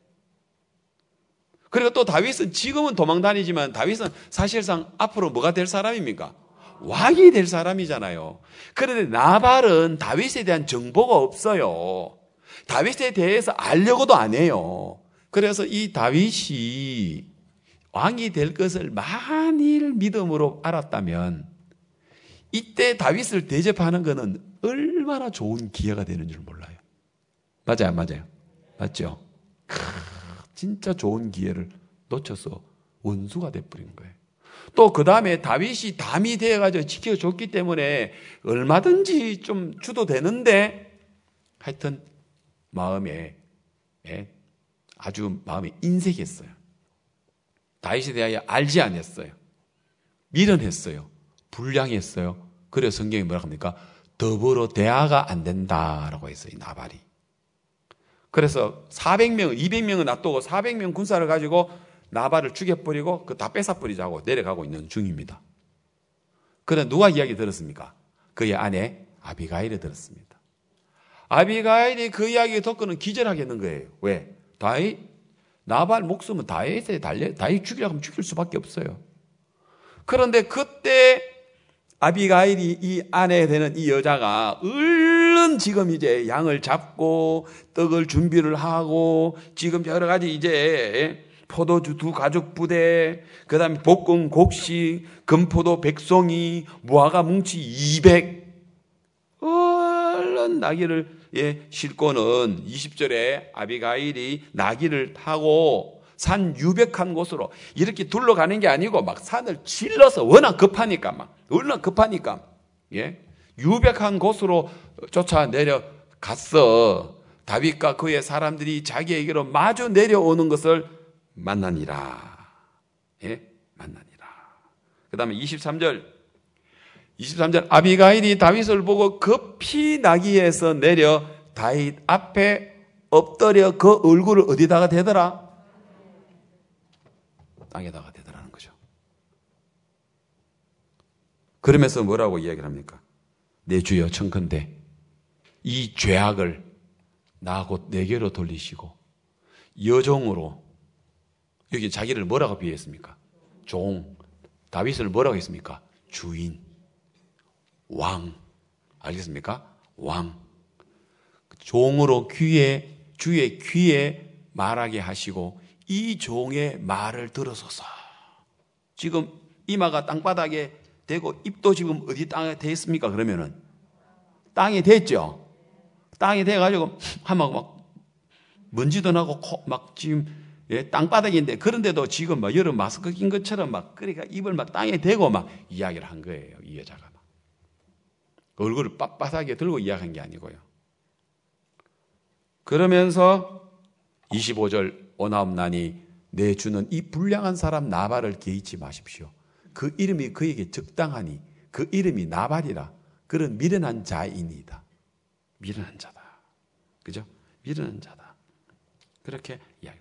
Speaker 1: 그리고 또 다윗은 지금은 도망다니지만 다윗은 사실상 앞으로 뭐가 될 사람입니까? 왕이 될 사람이잖아요. 그런데 나발은 다윗에 대한 정보가 없어요. 다윗에 대해서 알려고도 안 해요. 그래서 이 다윗이 왕이 될 것을 만일 믿음으로 알았다면 이때 다윗을 대접하는 것은 얼마나 좋은 기회가 되는 줄 몰라요. 맞아요, 맞아요. 맞죠? 진짜 좋은 기회를 놓쳐서 원수가 돼버린 거예요. 또 그 다음에 다윗이 담이 되어가지고 지켜줬기 때문에 얼마든지 좀 주도 되는데 하여튼 마음에 아주 마음에 인색했어요. 다윗에 대하여 알지 않았어요. 미련했어요. 불량했어요. 그래서 성경이 뭐라고 합니까? 더불어 대화가 안 된다라고 했어요. 이 나발이. 그래서 400명, 200명은 놔두고 400명 군사를 가지고 나발을 죽여버리고 그 다 뺏어버리자고 내려가고 있는 중입니다. 그런데 누가 이야기 들었습니까? 그의 아내 아비가일이 들었습니다. 아비가일이 그 이야기 듣고는 기절하겠는 거예요. 왜? 나발 목숨은 다윗에 달려, 다윗 죽이려고 하면 죽일 수밖에 없어요. 그런데 그때 아비가일이 이 아내 되는 이 여자가 얼른 지금 이제 양을 잡고 떡을 준비를 하고 지금 여러 가지 이제 포도주 2가죽 부대, 그 다음에 볶은 곡식, 금포도 100송이, 무화과 뭉치 200. 얼른 나귀를 싣고는 20절에 아비가일이 나귀를 타고 산 유백한 곳으로 이렇게 둘러가는 게 아니고 막 산을 질러서 워낙 급하니까 유백한 곳으로 쫓아 내려갔어. 다윗과 그의 사람들이 자기에게로 마주 내려오는 것을 만나니라. 만나니라. 그 다음에 23절 아비가일이 다윗을 보고 급히 나귀에서 내려 다윗 앞에 엎드려 그 얼굴을 어디다가 대더라? 땅에다가 대더라는 거죠. 그러면서 뭐라고 이야기를 합니까? 내 주여 청컨대 이 죄악을 나 곧 내게로 돌리시고 여종으로, 여기 자기를 뭐라고 비유했습니까? 종. 다윗을 뭐라고 했습니까? 주인, 왕. 알겠습니까? 왕. 종으로 주의 귀에 말하게 하시고 이 종의 말을 들어서서. 지금 이마가 땅바닥에 대고 입도 지금 어디 땅에 대 있습니까? 그러면은 땅에 됐죠. 땅에 대가지고 하면 막 먼지도 나고 막 지금 땅바닥인데 그런데도 지금 막 여름 마스크 낀 것처럼 막 그러니까 입을 막 땅에 대고 막 이야기를 한 거예요. 이 여자가 막 얼굴을 빳빳하게 들고 이야기한 게 아니고요. 그러면서 25절 오나옵나니 내 주는 이 불량한 사람 나발을 개의치 마십시오. 그 이름이 그에게 적당하니 그 이름이 나발이라. 그런 미련한 자이니이다. 미련한 자다. 그죠? 미련한 자다. 그렇게 이야기.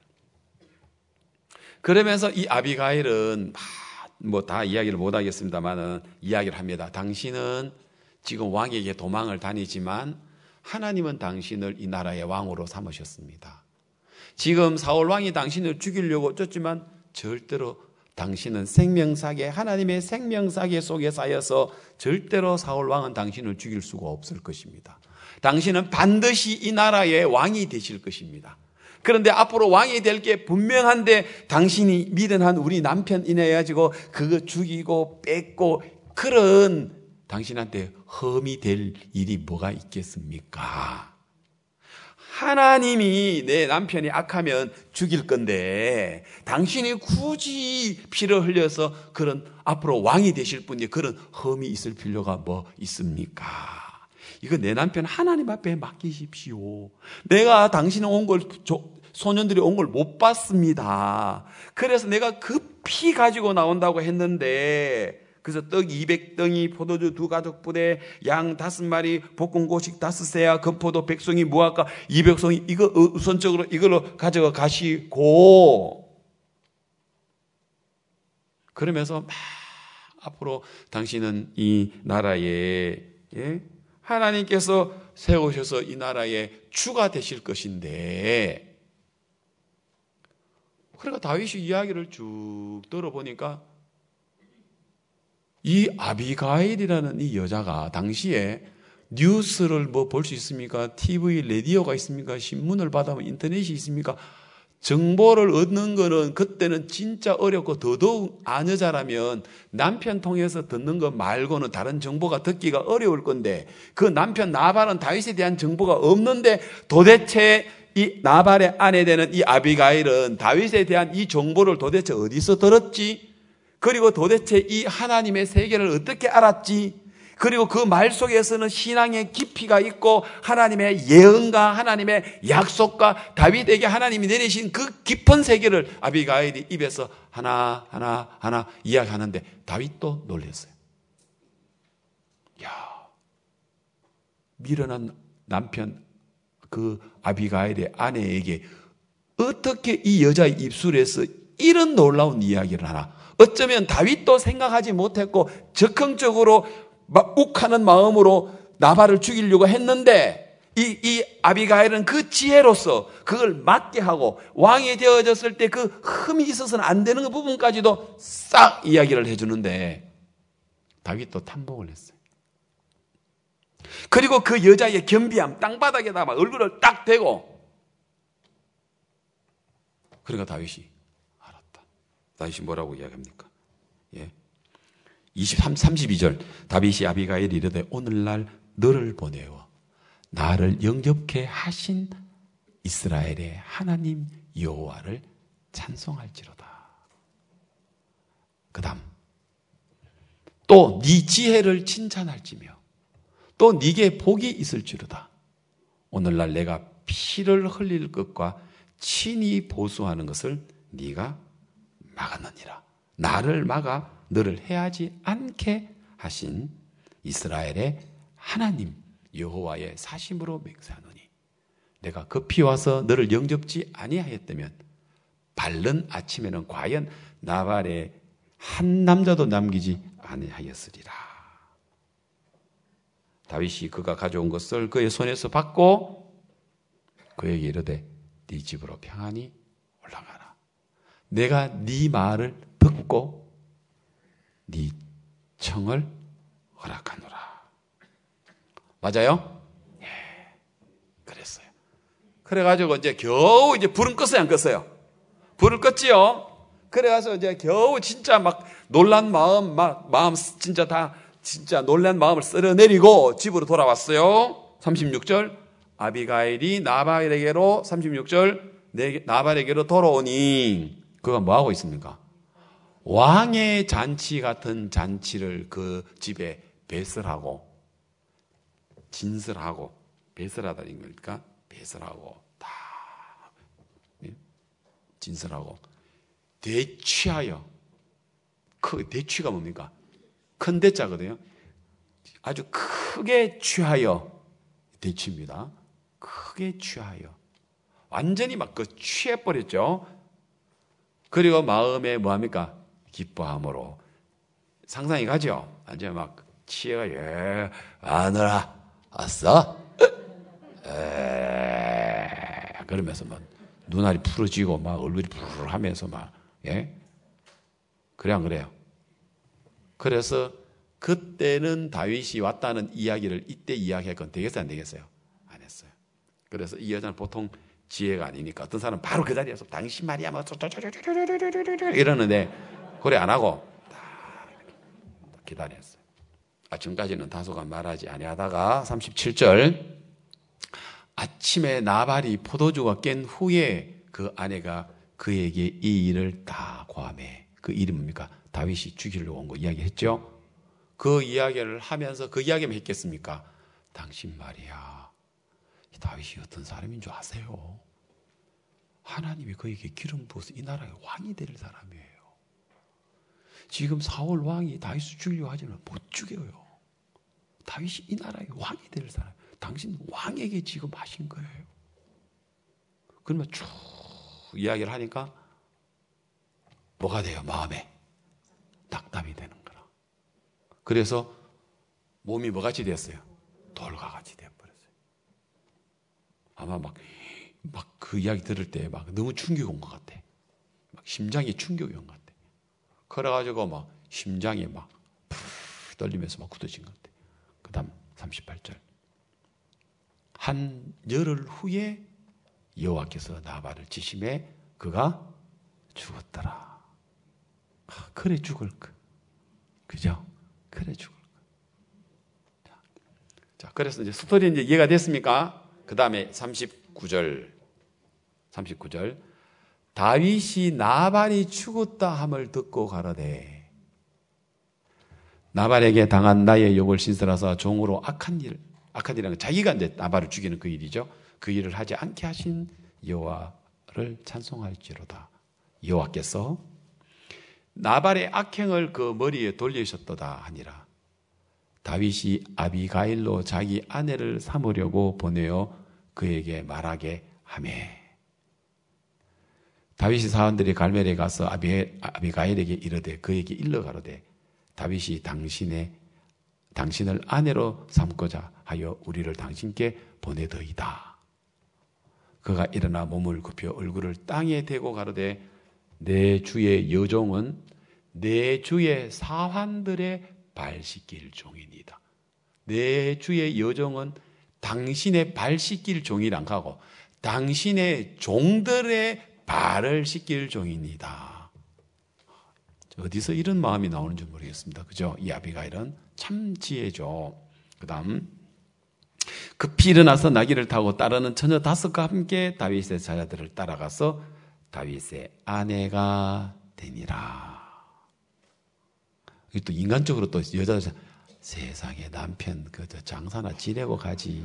Speaker 1: 그러면서 이 아비가일은 뭐 다 이야기를 못 하겠습니다만은 이야기를 합니다. 당신은 지금 왕에게 도망을 다니지만 하나님은 당신을 이 나라의 왕으로 삼으셨습니다. 지금 사울 왕이 당신을 죽이려고 쫓지만 절대로 당신은 생명사계, 하나님의 생명사계 속에 쌓여서 절대로 사울 왕은 당신을 죽일 수가 없을 것입니다. 당신은 반드시 이 나라의 왕이 되실 것입니다. 그런데 앞으로 왕이 될 게 분명한데 당신이 미련한 우리 남편 인해가지고 그거 죽이고 뺏고 그런 당신한테 험이 될 일이 뭐가 있겠습니까? 하나님이 내 남편이 악하면 죽일 건데 당신이 굳이 피를 흘려서 그런 앞으로 왕이 되실 분이 그런 험이 있을 필요가 뭐 있습니까? 이거 내 남편 하나님 앞에 맡기십시오. 내가 당신이 온 걸 소년들이 온 걸 못 봤습니다. 그래서 내가 급히 가지고 나온다고 했는데 그래서 떡 200덩이, 포도주 2가족부대, 양 5마리, 볶은 고식 5세야, 건포도 100송이, 무화과 200송이 이거 우선적으로 이걸로 가져가 가시고 그러면서 막 앞으로 당신은 이 나라에 하나님께서 세우셔서 이 나라의 주가 되실 것인데 그러니까 다윗이 이야기를 쭉 들어보니까 이 아비가일이라는 이 여자가 당시에 뉴스를 뭐 볼 수 있습니까? TV, 라디오가 있습니까? 신문을 받아보면 인터넷이 있습니까? 정보를 얻는 거는 그때는 진짜 어렵고 더더욱 아녀자라면 남편 통해서 듣는 것 말고는 다른 정보가 듣기가 어려울 건데 그 남편 나발은 다윗에 대한 정보가 없는데 도대체 이 나발의 아내 되는 이 아비가일은 다윗에 대한 이 정보를 도대체 어디서 들었지? 그리고 도대체 이 하나님의 세계를 어떻게 알았지? 그리고 그 말 속에서는 신앙의 깊이가 있고 하나님의 예언과 하나님의 약속과 다윗에게 하나님이 내리신 그 깊은 세계를 아비가일이 입에서 하나 이야기하는데 다윗도 놀랐어요. 야, 미련한 남편 그 아비가일의 아내에게 어떻게 이 여자의 입술에서 이런 놀라운 이야기를 하나? 어쩌면 다윗도 생각하지 못했고 적극적으로 막 욱하는 마음으로 나발을 죽이려고 했는데 이 아비가일은 그 지혜로서 그걸 막게 하고 왕이 되어졌을 때 그 흠이 있어서는 안 되는 그 부분까지도 싹 이야기를 해주는데 다윗도 탐복을 했어요. 그리고 그 여자의 겸비함 땅바닥에다 막 얼굴을 딱 대고 그러니까 다윗이 알았다. 다윗이 뭐라고 이야기합니까? 예. 32절 다윗이 아비가일이 이르되 오늘날 너를 보내어 나를 영접케 하신 이스라엘의 하나님 여호와를 찬송할지로다. 그 다음 또 네 지혜를 칭찬할지며 또 네게 복이 있을지로다. 오늘날 내가 피를 흘릴 것과 친히 보수하는 것을 네가 막았느니라. 나를 막아 너를 해하지 않게 하신 이스라엘의 하나님 여호와의 사심으로 맹세하노니 내가 급히 와서 너를 영접지 아니하였다면 밝는 아침에는 과연 나발에 한 남자도 남기지 아니하였으리라. 다윗이 그가 가져온 것을 그의 손에서 받고 그에게 이르되 네 집으로 평안히 올라가라. 내가 네 말을 듣고 네 청을 허락하노라. 맞아요? 예, 그랬어요. 그래가지고 이제 겨우 이제 불은 껐어요, 안 껐어요? 불을 껐지요. 그래가서 이제 겨우 진짜 막 놀란 마음 진짜 놀란 마음을 쓸어내리고 집으로 돌아왔어요. 36절 아비가일이 나발에게로 36절 나발에게로 돌아오니 그가 뭐하고 있습니까? 왕의 잔치 같은 잔치를 그 집에 배설하고 진설하고 배설하다는 겁니까? 배설하고 다 진설하고 대취하여 대취가 뭡니까? 큰 대자거든요. 아주 크게 취하여 대취입니다. 크게 취하여 완전히 막 그 취해버렸죠. 그리고 마음에 뭐합니까? 기뻐함으로. 상상이 가죠? 완전히 막 취해가, 예, 아너라, 아싸? 그러면서 막 눈알이 풀어지고 막 얼굴이 푸르르 하면서 막, 예? 그래, 안 그래요? 그래서 그때는 다윗이 왔다는 이야기를 이때 이야기할 건 되겠어요, 안 되겠어요? 안 했어요. 그래서 이 여자는 보통 지혜가 아니니까 어떤 사람은 바로 그 자리에서 당신 말이야 뭐 이러는데 그래 안 하고 딱 기다렸어요. 아침까지는 다소간 말하지 아니하다가 37절 아침에 나발이 포도주가 깬 후에 그 아내가 그에게 이 일을 다 고하매. 그 일이 뭡니까? 다윗이 죽이려고 온 거 이야기했죠. 그 이야기를 하면서 그 이야기만 했겠습니까? 당신 말이야, 다윗이 어떤 사람인 줄 아세요? 하나님이 그에게 기름 부어서 이 나라의 왕이 될 사람이에요. 지금 사울 왕이 다윗을 죽이려고 하지만 못 죽여요. 다윗이 이 나라의 왕이 될 사람. 당신 왕에게 지금 하신 거예요. 그러면 쭉 이야기를 하니까 뭐가 돼요? 마음에 낙담이 되는 거라. 그래서 몸이 뭐같이 됐어요? 돌과 같이 되어버렸어요. 아마 막 그 이야기 들을 때 막 너무 충격이 온 것 같아. 막 심장이 충격이 온 것 같아. 그래가지고 막 심장이 막 떨리면서 막 굳어진 것 같아. 그 다음 38절. 한 열흘 후에 여호와께서 나발을 치심에 그가 죽었더라. 그래 죽을 거. 그죠? 그래 죽을 거. 자, 그래서 이제 스토리 이제 이해가 됐습니까? 그 다음에 39절. 다윗이 나발이 죽었다 함을 듣고 가로되 나발에게 당한 나의 욕을 씻으라서 종으로 악한 일이라는 건 자기가 이제 나발을 죽이는 그 일이죠. 그 일을 하지 않게 하신 여호와를 찬송할지로다. 여호와께서 나발의 악행을 그 머리에 돌리셨도다 하니라. 다윗이 아비가일로 자기 아내를 삼으려고 보내어 그에게 말하게 하매. 다윗이 사람들이 갈멜에 가서 아비가일에게 이르되 그에게 일러 가로되 다윗이 당신을 아내로 삼고자 하여 우리를 당신께 보내더이다. 그가 일어나 몸을 굽혀 얼굴을 땅에 대고 가로되 내 주의 여종은 내 주의 사환들의 발 씻길 종이니이다. 내 주의 여종은 당신의 발 씻길 종이란 하고 당신의 종들의 발을 씻길 종이니이다. 어디서 이런 마음이 나오는지 모르겠습니다. 그죠? 이 아비가일은 참 지혜죠. 그 다음 급히 일어나서 나귀를 타고 따르는 처녀 5과 함께 다윗의 자녀들을 따라가서 다윗의 아내가 되니라. 또 인간적으로 또 여자 세상에 남편 그저 장사나 지내고 가지.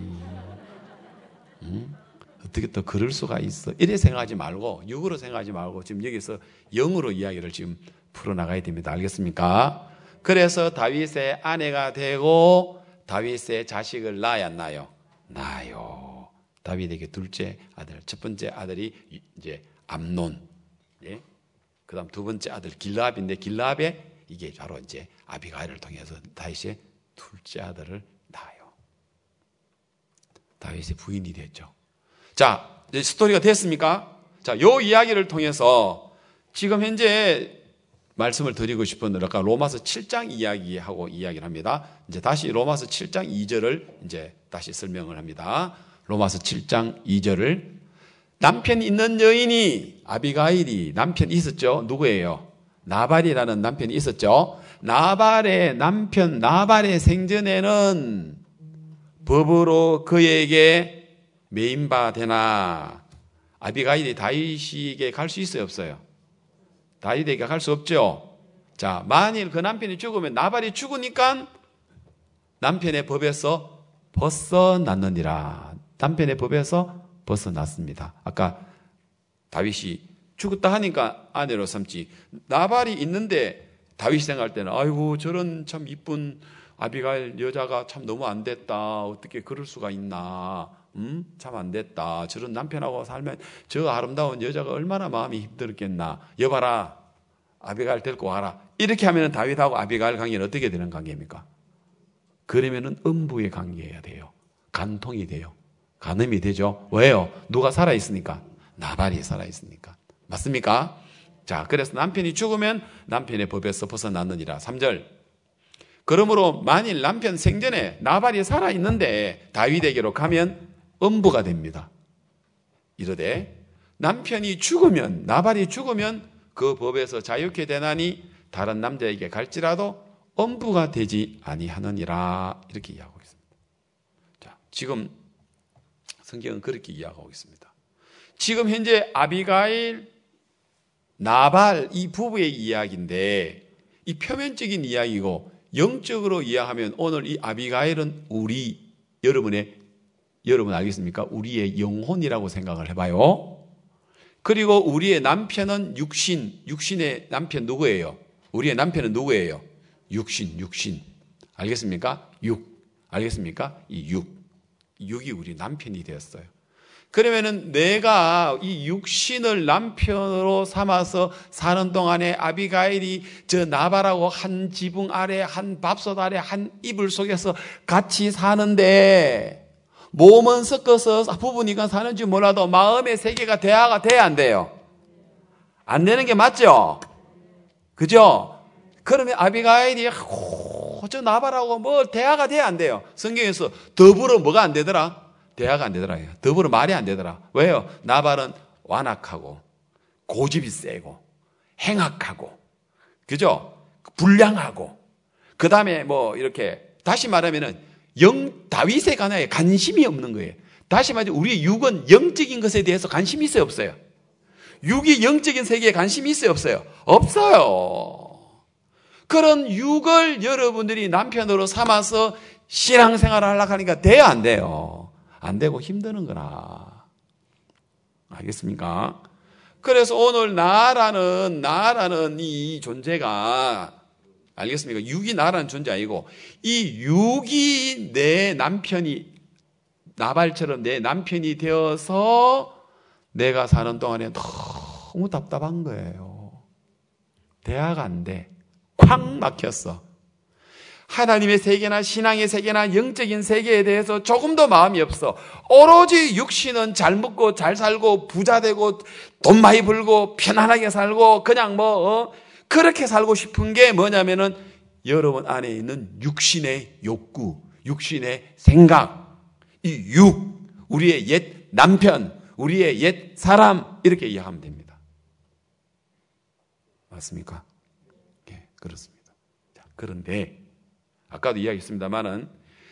Speaker 1: 응? 어떻게 또 그럴 수가 있어? 이래 생각하지 말고 육으로 생각하지 말고 지금 여기서 영으로 이야기를 지금 풀어나가야 됩니다. 알겠습니까? 그래서 다윗의 아내가 되고 다윗의 자식을 낳아야 안 낳아요? 낳아요. 다윗에게 둘째 아들, 첫 번째 아들이 이제 암논, 예? 그 다음 두 번째 아들 길라압인데 길라압에 이게 바로 이제 아비가일을 통해서 다윗의 둘째 아들을 낳아요. 다윗의 부인이 됐죠. 자, 이제 스토리가 됐습니까? 자, 요 이야기를 통해서 지금 현재 말씀을 드리고 싶은 아까 로마서 7장 이야기하고 이야기를 합니다. 이제 다시 로마서 7장 2절을 이제 다시 설명을 합니다. 로마서 7장 2절을 남편 있는 여인이 아비가일이 남편이 있었죠. 누구예요? 나발이라는 남편이 있었죠. 나발의 남편 나발의 생전에는 법으로 그에게 매인바 되나 아비가일이 다윗에게 갈 수 있어요, 없어요? 다윗에게 갈 수 없죠. 자, 만일 그 남편이 죽으면 나발이 죽으니까 남편의 법에서 벗어났느니라. 남편의 법에서 벗어났습니다. 아까 다윗이 죽었다 하니까 아내로 삼지. 나발이 있는데 다윗이 생각할 때는 아이고 저런 참 이쁜 아비가일 여자가 참 너무 안 됐다. 어떻게 그럴 수가 있나. 참 안 됐다. 저런 남편하고 살면 저 아름다운 여자가 얼마나 마음이 힘들었겠나. 여봐라, 아비가일 데리고 와라. 이렇게 하면 다윗하고 아비가일 관계는 어떻게 되는 관계입니까? 그러면은 음부의 관계여야 돼요. 간통이 돼요. 간음이 되죠. 왜요? 누가 살아있으니까. 나발이 살아있으니까. 맞습니까? 자, 그래서 남편이 죽으면 남편의 법에서 벗어났느니라. 3절. 그러므로 만일 남편 생전에 나발이 살아있는데 다윗에게로 가면 음부가 됩니다. 이르되 남편이 죽으면, 나발이 죽으면 그 법에서 자유케 되나니 다른 남자에게 갈지라도 음부가 되지 아니하느니라. 이렇게 이야기하고 있습니다. 자, 지금 성경은 그렇게 이야기하고 있습니다. 지금 현재 아비가일, 나발 이 부부의 이야기인데 이 표면적인 이야기고 영적으로 이야기하면 오늘 이 아비가일은 여러분 알겠습니까? 우리의 영혼이라고 생각을 해봐요. 그리고 우리의 남편은 육신의 남편 누구예요? 우리의 남편은 누구예요? 육신. 알겠습니까? 알겠습니까? 육이 우리 남편이 되었어요. 그러면은 내가 이 육신을 남편으로 삼아서 사는 동안에 아비가일이 저 나발하고 한 지붕 아래, 한 밥솥 아래, 한 이불 속에서 같이 사는데 몸은 섞어서 부부니까 사는지 몰라도 마음의 세계가 대화가 돼야 안 돼요? 안 되는 게 맞죠? 그죠? 그러면 아비가일이 저 나발하고 뭐 대화가 돼야 안 돼요? 성경에서 더불어 뭐가 안 되더라? 대화가 안 되더라. 더불어 말이 안 되더라. 왜요? 나발은 완악하고 고집이 세고 행악하고 그죠? 불량하고 그 다음에 뭐 이렇게 다시 말하면은 다윗의 가나에 관심이 없는 거예요. 다시 말해 우리의 육은 영적인 것에 대해서 관심이 있어요, 없어요? 육이 영적인 세계에 관심이 있어요, 없어요? 없어요. 그런 육을 여러분들이 남편으로 삼아서 신앙생활을 하려고 하니까 돼야 안 돼요? 안 되고 힘드는 거나. 알겠습니까? 그래서 오늘 나라는 이 존재가, 알겠습니까? 육이 나라는 존재 아니고, 이 육이 내 남편이, 나발처럼 내 남편이 되어서 내가 사는 동안에 너무 답답한 거예요. 대화가 안 돼. 콱 막혔어. 하나님의 세계나 신앙의 세계나 영적인 세계에 대해서 조금도 마음이 없어. 오로지 육신은 잘 먹고 잘 살고 부자 되고 돈 많이 벌고 편안하게 살고 그냥 그렇게 살고 싶은 게 뭐냐면은 여러분 안에 있는 육신의 욕구, 육신의 생각, 이 우리의 옛 남편, 우리의 옛 사람 이렇게 이해하면 됩니다. 맞습니까? 네, 그렇습니다. 자, 그런데 아까도 이야기했습니다만은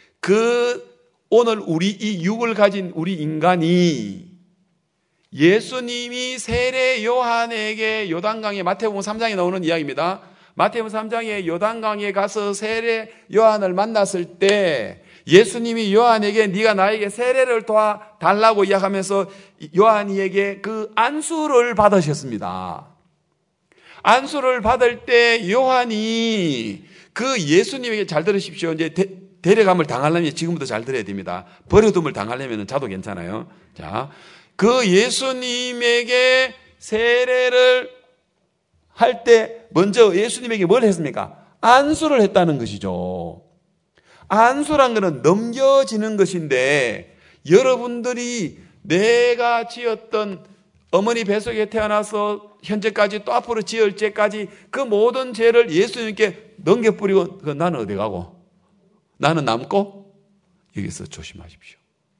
Speaker 1: 오늘 우리 이 육을 가진 우리 인간이 예수님이 세례 요한에게 요단강에 마태복음 3장에 나오는 이야기입니다. 마태복음 3장에 요단강에 가서 세례 요한을 만났을 때 예수님이 요한에게 네가 나에게 세례를 도와달라고 이야기하면서 요한이에게 그 안수를 받으셨습니다. 안수를 받을 때 요한이 그 예수님에게 잘 들으십시오. 이제 데려감을 당하려면 지금부터 잘 들어야 됩니다. 버려둠을 당하려면 자도 괜찮아요. 자, 그 예수님에게 세례를 할 때 먼저 예수님에게 뭘 했습니까? 안수를 했다는 것이죠. 안수란 것은 넘겨지는 것인데 여러분들이 내가 지었던 어머니 뱃속에 태어나서 현재까지 또 앞으로 지을 죄까지 그 모든 죄를 예수님께 넘겨뿌리고 나는 어디 가고 나는 남고 여기서 조심하십시오.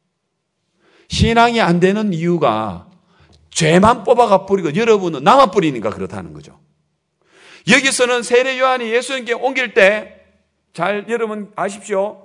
Speaker 1: 신앙이 안 되는 이유가 죄만 뽑아가 뿌리고 여러분은 나만 뿌리니까 그렇다는 거죠. 여기서는 세례 요한이 예수님께 옮길 때 잘 여러분 아십시오.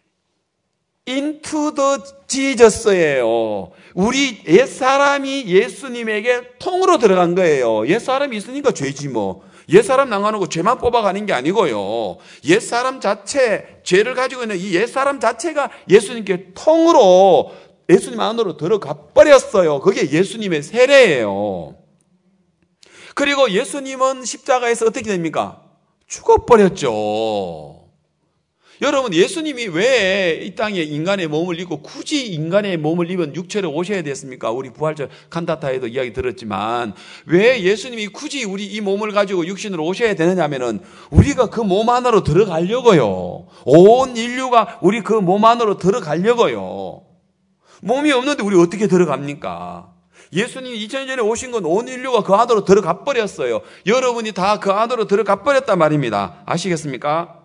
Speaker 1: Into the Jesus예요. 우리 옛사람이 예수님에게 통으로 들어간 거예요. 옛사람이 있으니까 죄지 뭐. 옛사람 나가는 거 죄만 뽑아가는 게 아니고요. 옛사람 자체, 죄를 가지고 있는 이 옛사람 자체가 예수님께 통으로 예수님 안으로 들어가 버렸어요. 그게 예수님의 세례예요. 그리고 예수님은 십자가에서 어떻게 됩니까? 죽어버렸죠. 여러분, 예수님이 왜 이 땅에 인간의 몸을 입고 굳이 인간의 몸을 입은 육체로 오셔야 됐습니까? 우리 부활절 칸타타에도 이야기 들었지만 왜 예수님이 굳이 우리 이 몸을 가지고 육신으로 오셔야 되느냐면은 우리가 그 몸 안으로 들어가려고요. 온 인류가 우리 그 몸 안으로 들어가려고요. 몸이 없는데 우리 어떻게 들어갑니까? 예수님이 2000년 전에 오신 건 온 인류가 그 안으로 들어가 버렸어요. 여러분이 다 그 안으로 들어가 버렸단 말입니다. 아시겠습니까?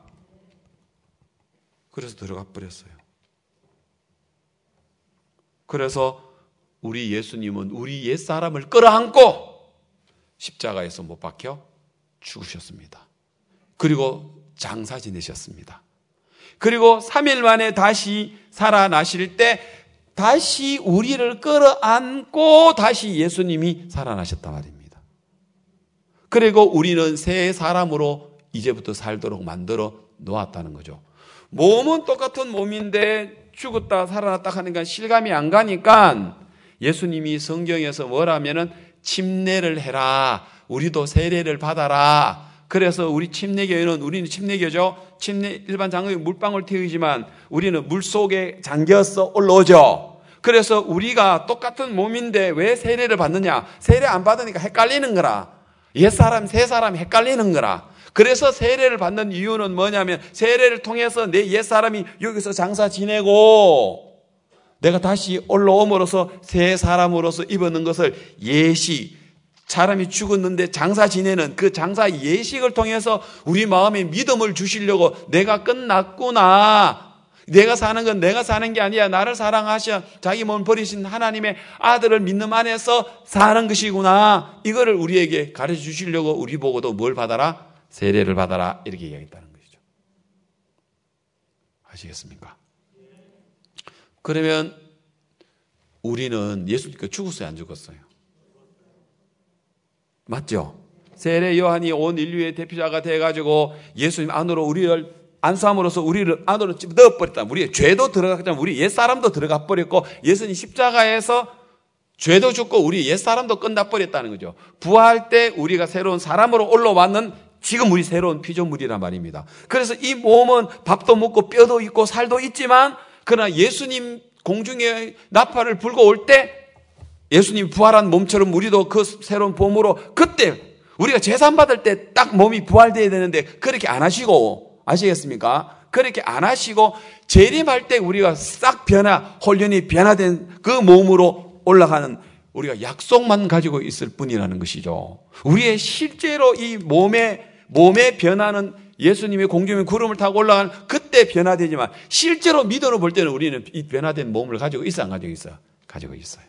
Speaker 1: 그래서 들어가 버렸어요. 그래서 우리 예수님은 우리 옛사람을 끌어안고 십자가에서 못 박혀 죽으셨습니다. 그리고 장사 지내셨습니다. 그리고 3일 만에 다시 살아나실 때 다시 우리를 끌어안고 다시 예수님이 살아나셨단 말입니다. 그리고 우리는 새 사람으로 이제부터 살도록 만들어 놓았다는 거죠. 몸은 똑같은 몸인데 죽었다 살아났다 하니까 실감이 안 가니까 예수님이 성경에서 뭐라면은 침례를 해라. 우리도 세례를 받아라. 그래서 우리 침례교회는 우리는 침례교죠. 침례 일반 장로에 물방울 튀기지만 우리는 물 속에 잠겨서 올라오죠. 그래서 우리가 똑같은 몸인데 왜 세례를 받느냐? 세례 안 받으니까 헷갈리는 거라. 옛사람 새사람 헷갈리는 거라. 그래서 세례를 받는 이유는 뭐냐면 세례를 통해서 내 옛사람이 여기서 장사 지내고 내가 다시 올라옴으로써 새 사람으로서 입었는 것을 예식, 사람이 죽었는데 장사 지내는 그 장사 예식을 통해서 우리 마음에 믿음을 주시려고 내가 끝났구나. 내가 사는 건 내가 사는 게 아니야. 나를 사랑하셔 자기 몸 버리신 하나님의 아들을 믿는 안에서 사는 것이구나. 이거를 우리에게 가르쳐 주시려고 우리 보고도 뭘 받아라? 세례를 받아라. 이렇게 이야기했다는 것이죠. 아시겠습니까? 그러면 우리는 예수님께 죽었어요? 안 죽었어요? 맞죠? 세례 요한이 온 인류의 대표자가 돼가지고 예수님 안으로 우리를 안수함으로써 우리를 안으로 넣어버렸다. 우리의 죄도 들어갔지만 우리 옛사람도 들어가 버렸고 예수님 십자가에서 죄도 죽고 우리 옛사람도 끝나버렸다는 거죠. 부활할 때 우리가 새로운 사람으로 올라왔는 지금 우리 새로운 피조물이란 말입니다. 그래서 이 몸은 밥도 먹고 뼈도 있고 살도 있지만 그러나 예수님 공중에 나팔을 불고 올 때 예수님 부활한 몸처럼 우리도 그 새로운 몸으로 그때 우리가 제산 받을 때 딱 몸이 부활돼야 되는데 그렇게 안 하시고 아시겠습니까? 그렇게 안 하시고 재림할 때 우리가 싹 혼련이 변화된 그 몸으로 올라가는 우리가 약속만 가지고 있을 뿐이라는 것이죠. 우리의 실제로 이 몸의 변화는 예수님의 공중에 구름을 타고 올라가는 그때 변화되지만 실제로 믿음으로 볼 때는 우리는 이 변화된 몸을 가지고 있어 안 가지고 있어요? 가지고 있어요.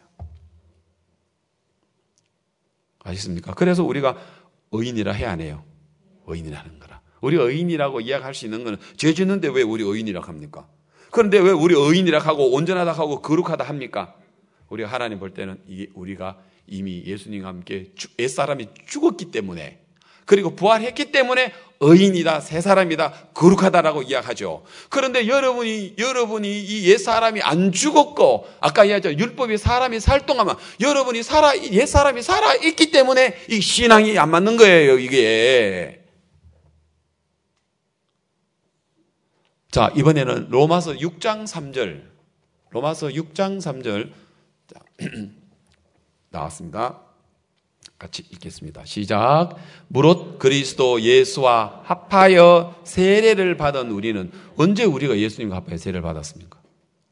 Speaker 1: 아시겠습니까? 그래서 우리가 의인이라 해야 안 해요? 의인이라는 거라. 우리 의인이라고 이야기할 수 있는 거는 죄 짓는데 왜 우리 의인이라고 합니까? 그런데 왜 우리 의인이라고 하고 온전하다 하고 거룩하다 합니까? 우리가 하나님 볼 때는 이게 우리가 이미 예수님과 함께 옛사람이 죽었기 때문에 그리고 부활했기 때문에 의인이다, 새 사람이다, 거룩하다라고 이야기하죠. 그런데 여러분이 이 옛사람이 안 죽었고 아까 이야기했죠. 율법이 사람이 살 동안만 여러분이 옛사람이 살아있기 때문에 이 신앙이 안 맞는 거예요, 이게. 자, 이번에는 로마서 6장 3절. 로마서 6장 3절. 자, 나왔습니다. 같이 읽겠습니다. 시작. 무릇 그리스도 예수와 합하여 세례를 받은 우리는 언제 우리가 예수님과 합하여 세례를 받았습니까?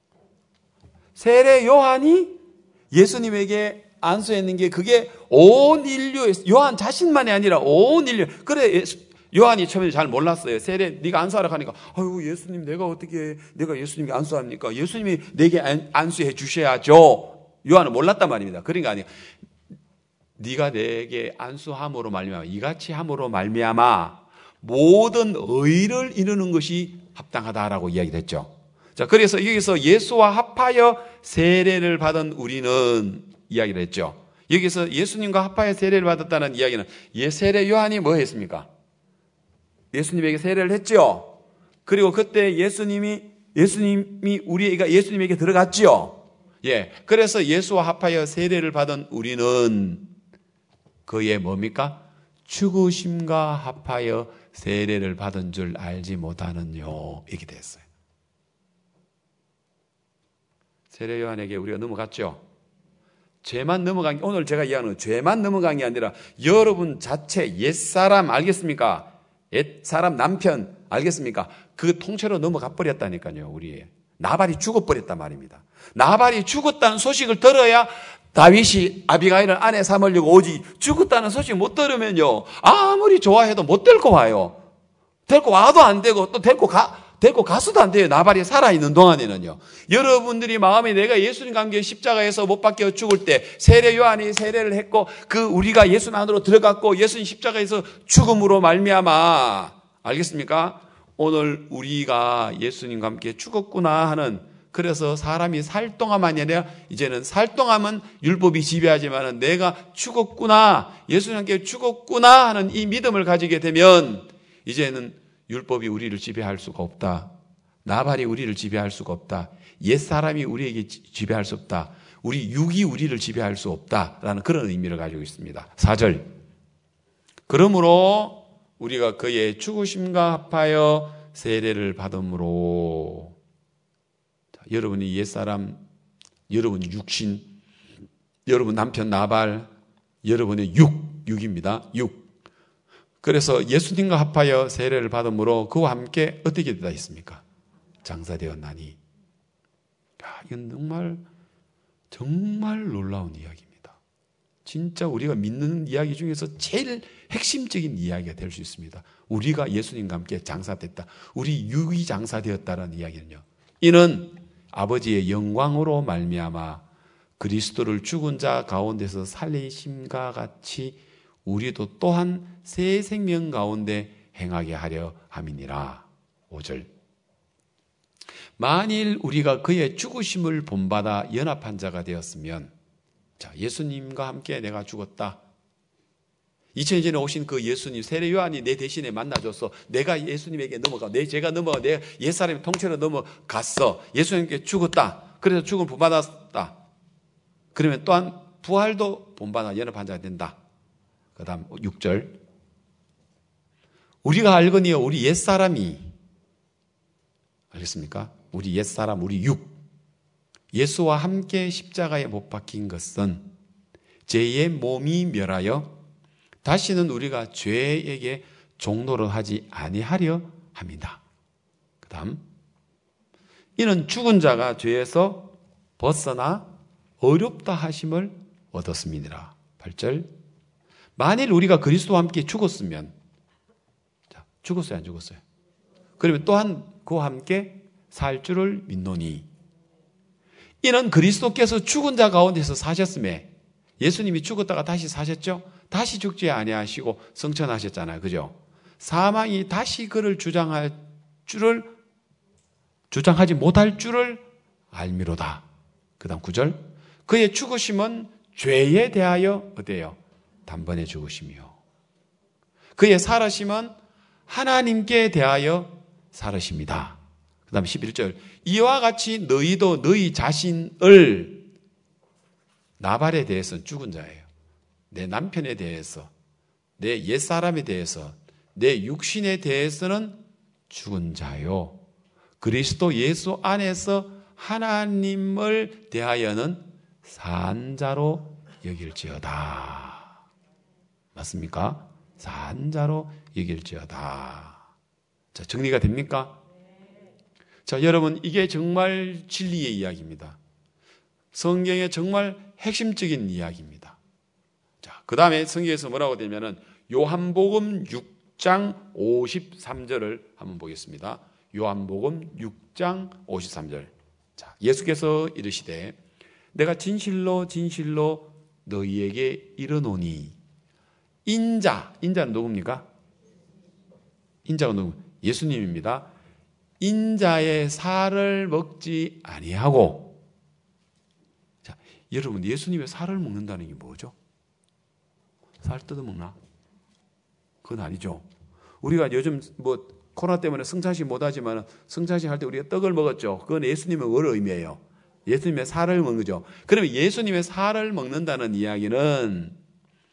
Speaker 1: 세례 요한이 예수님에게 안수했는 게 그게 온 인류, 요한 자신만이 아니라 온 인류. 그래 요한이 처음에 잘 몰랐어요. 세례 네가 안수하라 하니까 아유 예수님 내가 예수님께 안수합니까? 예수님이 내게 안수해 주셔야죠. 요한은 몰랐단 말입니다. 그러니까 아니에요. 네가 내게 안수함으로 말미암아 이같이 함으로 말미암아 모든 의를 이루는 것이 합당하다라고 이야기를 했죠. 자, 그래서 여기서 예수와 합하여 세례를 받은 우리는 이야기를 했죠. 여기서 예수님과 합하여 세례를 받았다는 이야기는 세례 요한이 뭐 했습니까? 예수님에게 세례를 했죠. 그리고 그때 예수님이 우리가 예수님에게 들어갔죠. 예. 그래서 예수와 합하여 세례를 받은 우리는 그의 뭡니까? 죽으심과 합하여
Speaker 2: 세례를 받은 줄 알지 못하느뇨. 이렇게 됐어요. 세례 요한에게 우리가 넘어갔죠. 죄만 넘어간 게, 오늘 제가 이야기하는 죄만 넘어간 게 아니라 여러분 자체 옛사람 알겠습니까? 옛사람 남편 알겠습니까? 그 통째로 넘어가 버렸다니까요. 우리 나발이 죽어버렸단 말입니다. 나발이 죽었다는 소식을 들어야 다윗이 아비가일을 아내 삼으려고 오지, 죽었다는 소식 못 들으면요 아무리 좋아해도 못 데리고 와요. 데리고 와도 안 되고 또 데리고 가서도 안 돼요. 나발이 살아있는 동안에는요. 여러분들이 마음에 내가 예수님과 함께 십자가에서 못 박혀 죽을 때 세례 요한이 세례를 했고 우리가 예수님 안으로 들어갔고 예수님 십자가에서 죽음으로 말미암아 알겠습니까? 오늘 우리가 예수님과 함께 죽었구나 하는, 그래서 사람이 살 동안만이 아니라 이제는 살 동안은 율법이 지배하지만 내가 죽었구나, 예수님과 함께 죽었구나 하는 이 믿음을 가지게 되면 이제는 율법이 우리를 지배할 수가 없다. 나발이 우리를 지배할 수가 없다. 옛사람이 우리에게 지배할 수 없다. 우리 육이 우리를 지배할 수 없다라는 그런 의미를 가지고 있습니다. 4절. 그러므로 우리가 그의 죽으심과 합하여 세례를 받음으로, 여러분이 옛사람, 여러분이 육신, 여러분 남편 나발, 여러분의 육입니다. 육. 그래서 예수님과 합하여 세례를 받음으로 그와 함께 어떻게 되다 했습니까? 장사되었나니. 이건 정말 놀라운 이야기입니다. 진짜 우리가 믿는 이야기 중에서 제일 핵심적인 이야기가 될 수 있습니다. 우리가 예수님과 함께 장사됐다. 우리 육이 장사되었다라는 이야기는요. 이는 아버지의 영광으로 말미암아 그리스도를 죽은 자 가운데서 살리심과 같이 우리도 또한 새 생명 가운데 행하게 하려 함이니라. 5절. 만일 우리가 그의 죽으심을 본받아 연합한 자가 되었으면, 자, 예수님과 함께 내가 죽었다. 2000년 전에 오신 그 예수님, 세례 요한이 내 대신에 만나줘서 내가 예수님에게 넘어가, 내 죄가 넘어가, 내 옛사람이 통째로 넘어갔어. 예수님께 죽었다. 그래서 죽음을 본받았다. 그러면 또한 부활도 본받아 연합한 자가 된다. 그 다음 6절. 우리가 알거니와 우리 옛사람이, 알겠습니까? 우리 옛사람, 우리 육, 예수와 함께 십자가에 못 박힌 것은 죄의 몸이 멸하여 다시는 우리가 죄에게 종노릇하지 아니하려 합니다. 그 다음, 이는 죽은 자가 죄에서 벗어나 어렵다 하심을 얻었습니다. 8절. 만일 우리가 그리스도와 함께 죽었으면, 자, 죽었어요, 안 죽었어요? 그러면 또한 그와 함께 살 줄을 믿노니, 이는 그리스도께서 죽은 자 가운데서 사셨음에, 예수님이 죽었다가 다시 사셨죠? 다시 죽지 아니하시고 성천하셨잖아요. 그죠? 사망이 다시 그를 주장하지 못할 줄을 알미로다. 그 다음 9절. 그의 죽으심은 죄에 대하여 어때요? 단번에 죽으심이요. 그의 살으심은 하나님께 대하여 살으십니다. 그 다음 11절. 이와 같이 너희도 너희 자신을, 나발에 대해서는 죽은 자예요. 내 남편에 대해서, 내 옛사람에 대해서, 내 육신에 대해서는 죽은 자요. 그리스도 예수 안에서 하나님을 대하여는 산 자로 여길지어다. 맞습니까? 산 자로 여길지어다. 자, 정리가 됩니까? 자, 여러분, 이게 정말 진리의 이야기입니다. 성경의 정말 핵심적인 이야기입니다. 자, 그 다음에 성경에서 뭐라고 되냐면은 요한복음 6장 53절을 한번 보겠습니다. 요한복음 6장 53절. 자, 예수께서 이르시되 내가 진실로 진실로 너희에게 이르노니, 인자는 누굽니까? 인자가 누구? 예수님입니다. 인자의 살을 먹지 아니하고, 자, 여러분, 예수님의 살을 먹는다는 게 뭐죠? 살 뜯어먹나? 그건 아니죠. 우리가 요즘 코로나 때문에 성찬식 못하지만 성찬식 할 때 우리가 떡을 먹었죠. 그건 예수님의 뭘 의미해요? 예수님의 살을 먹는 거죠. 그러면 예수님의 살을 먹는다는 이야기는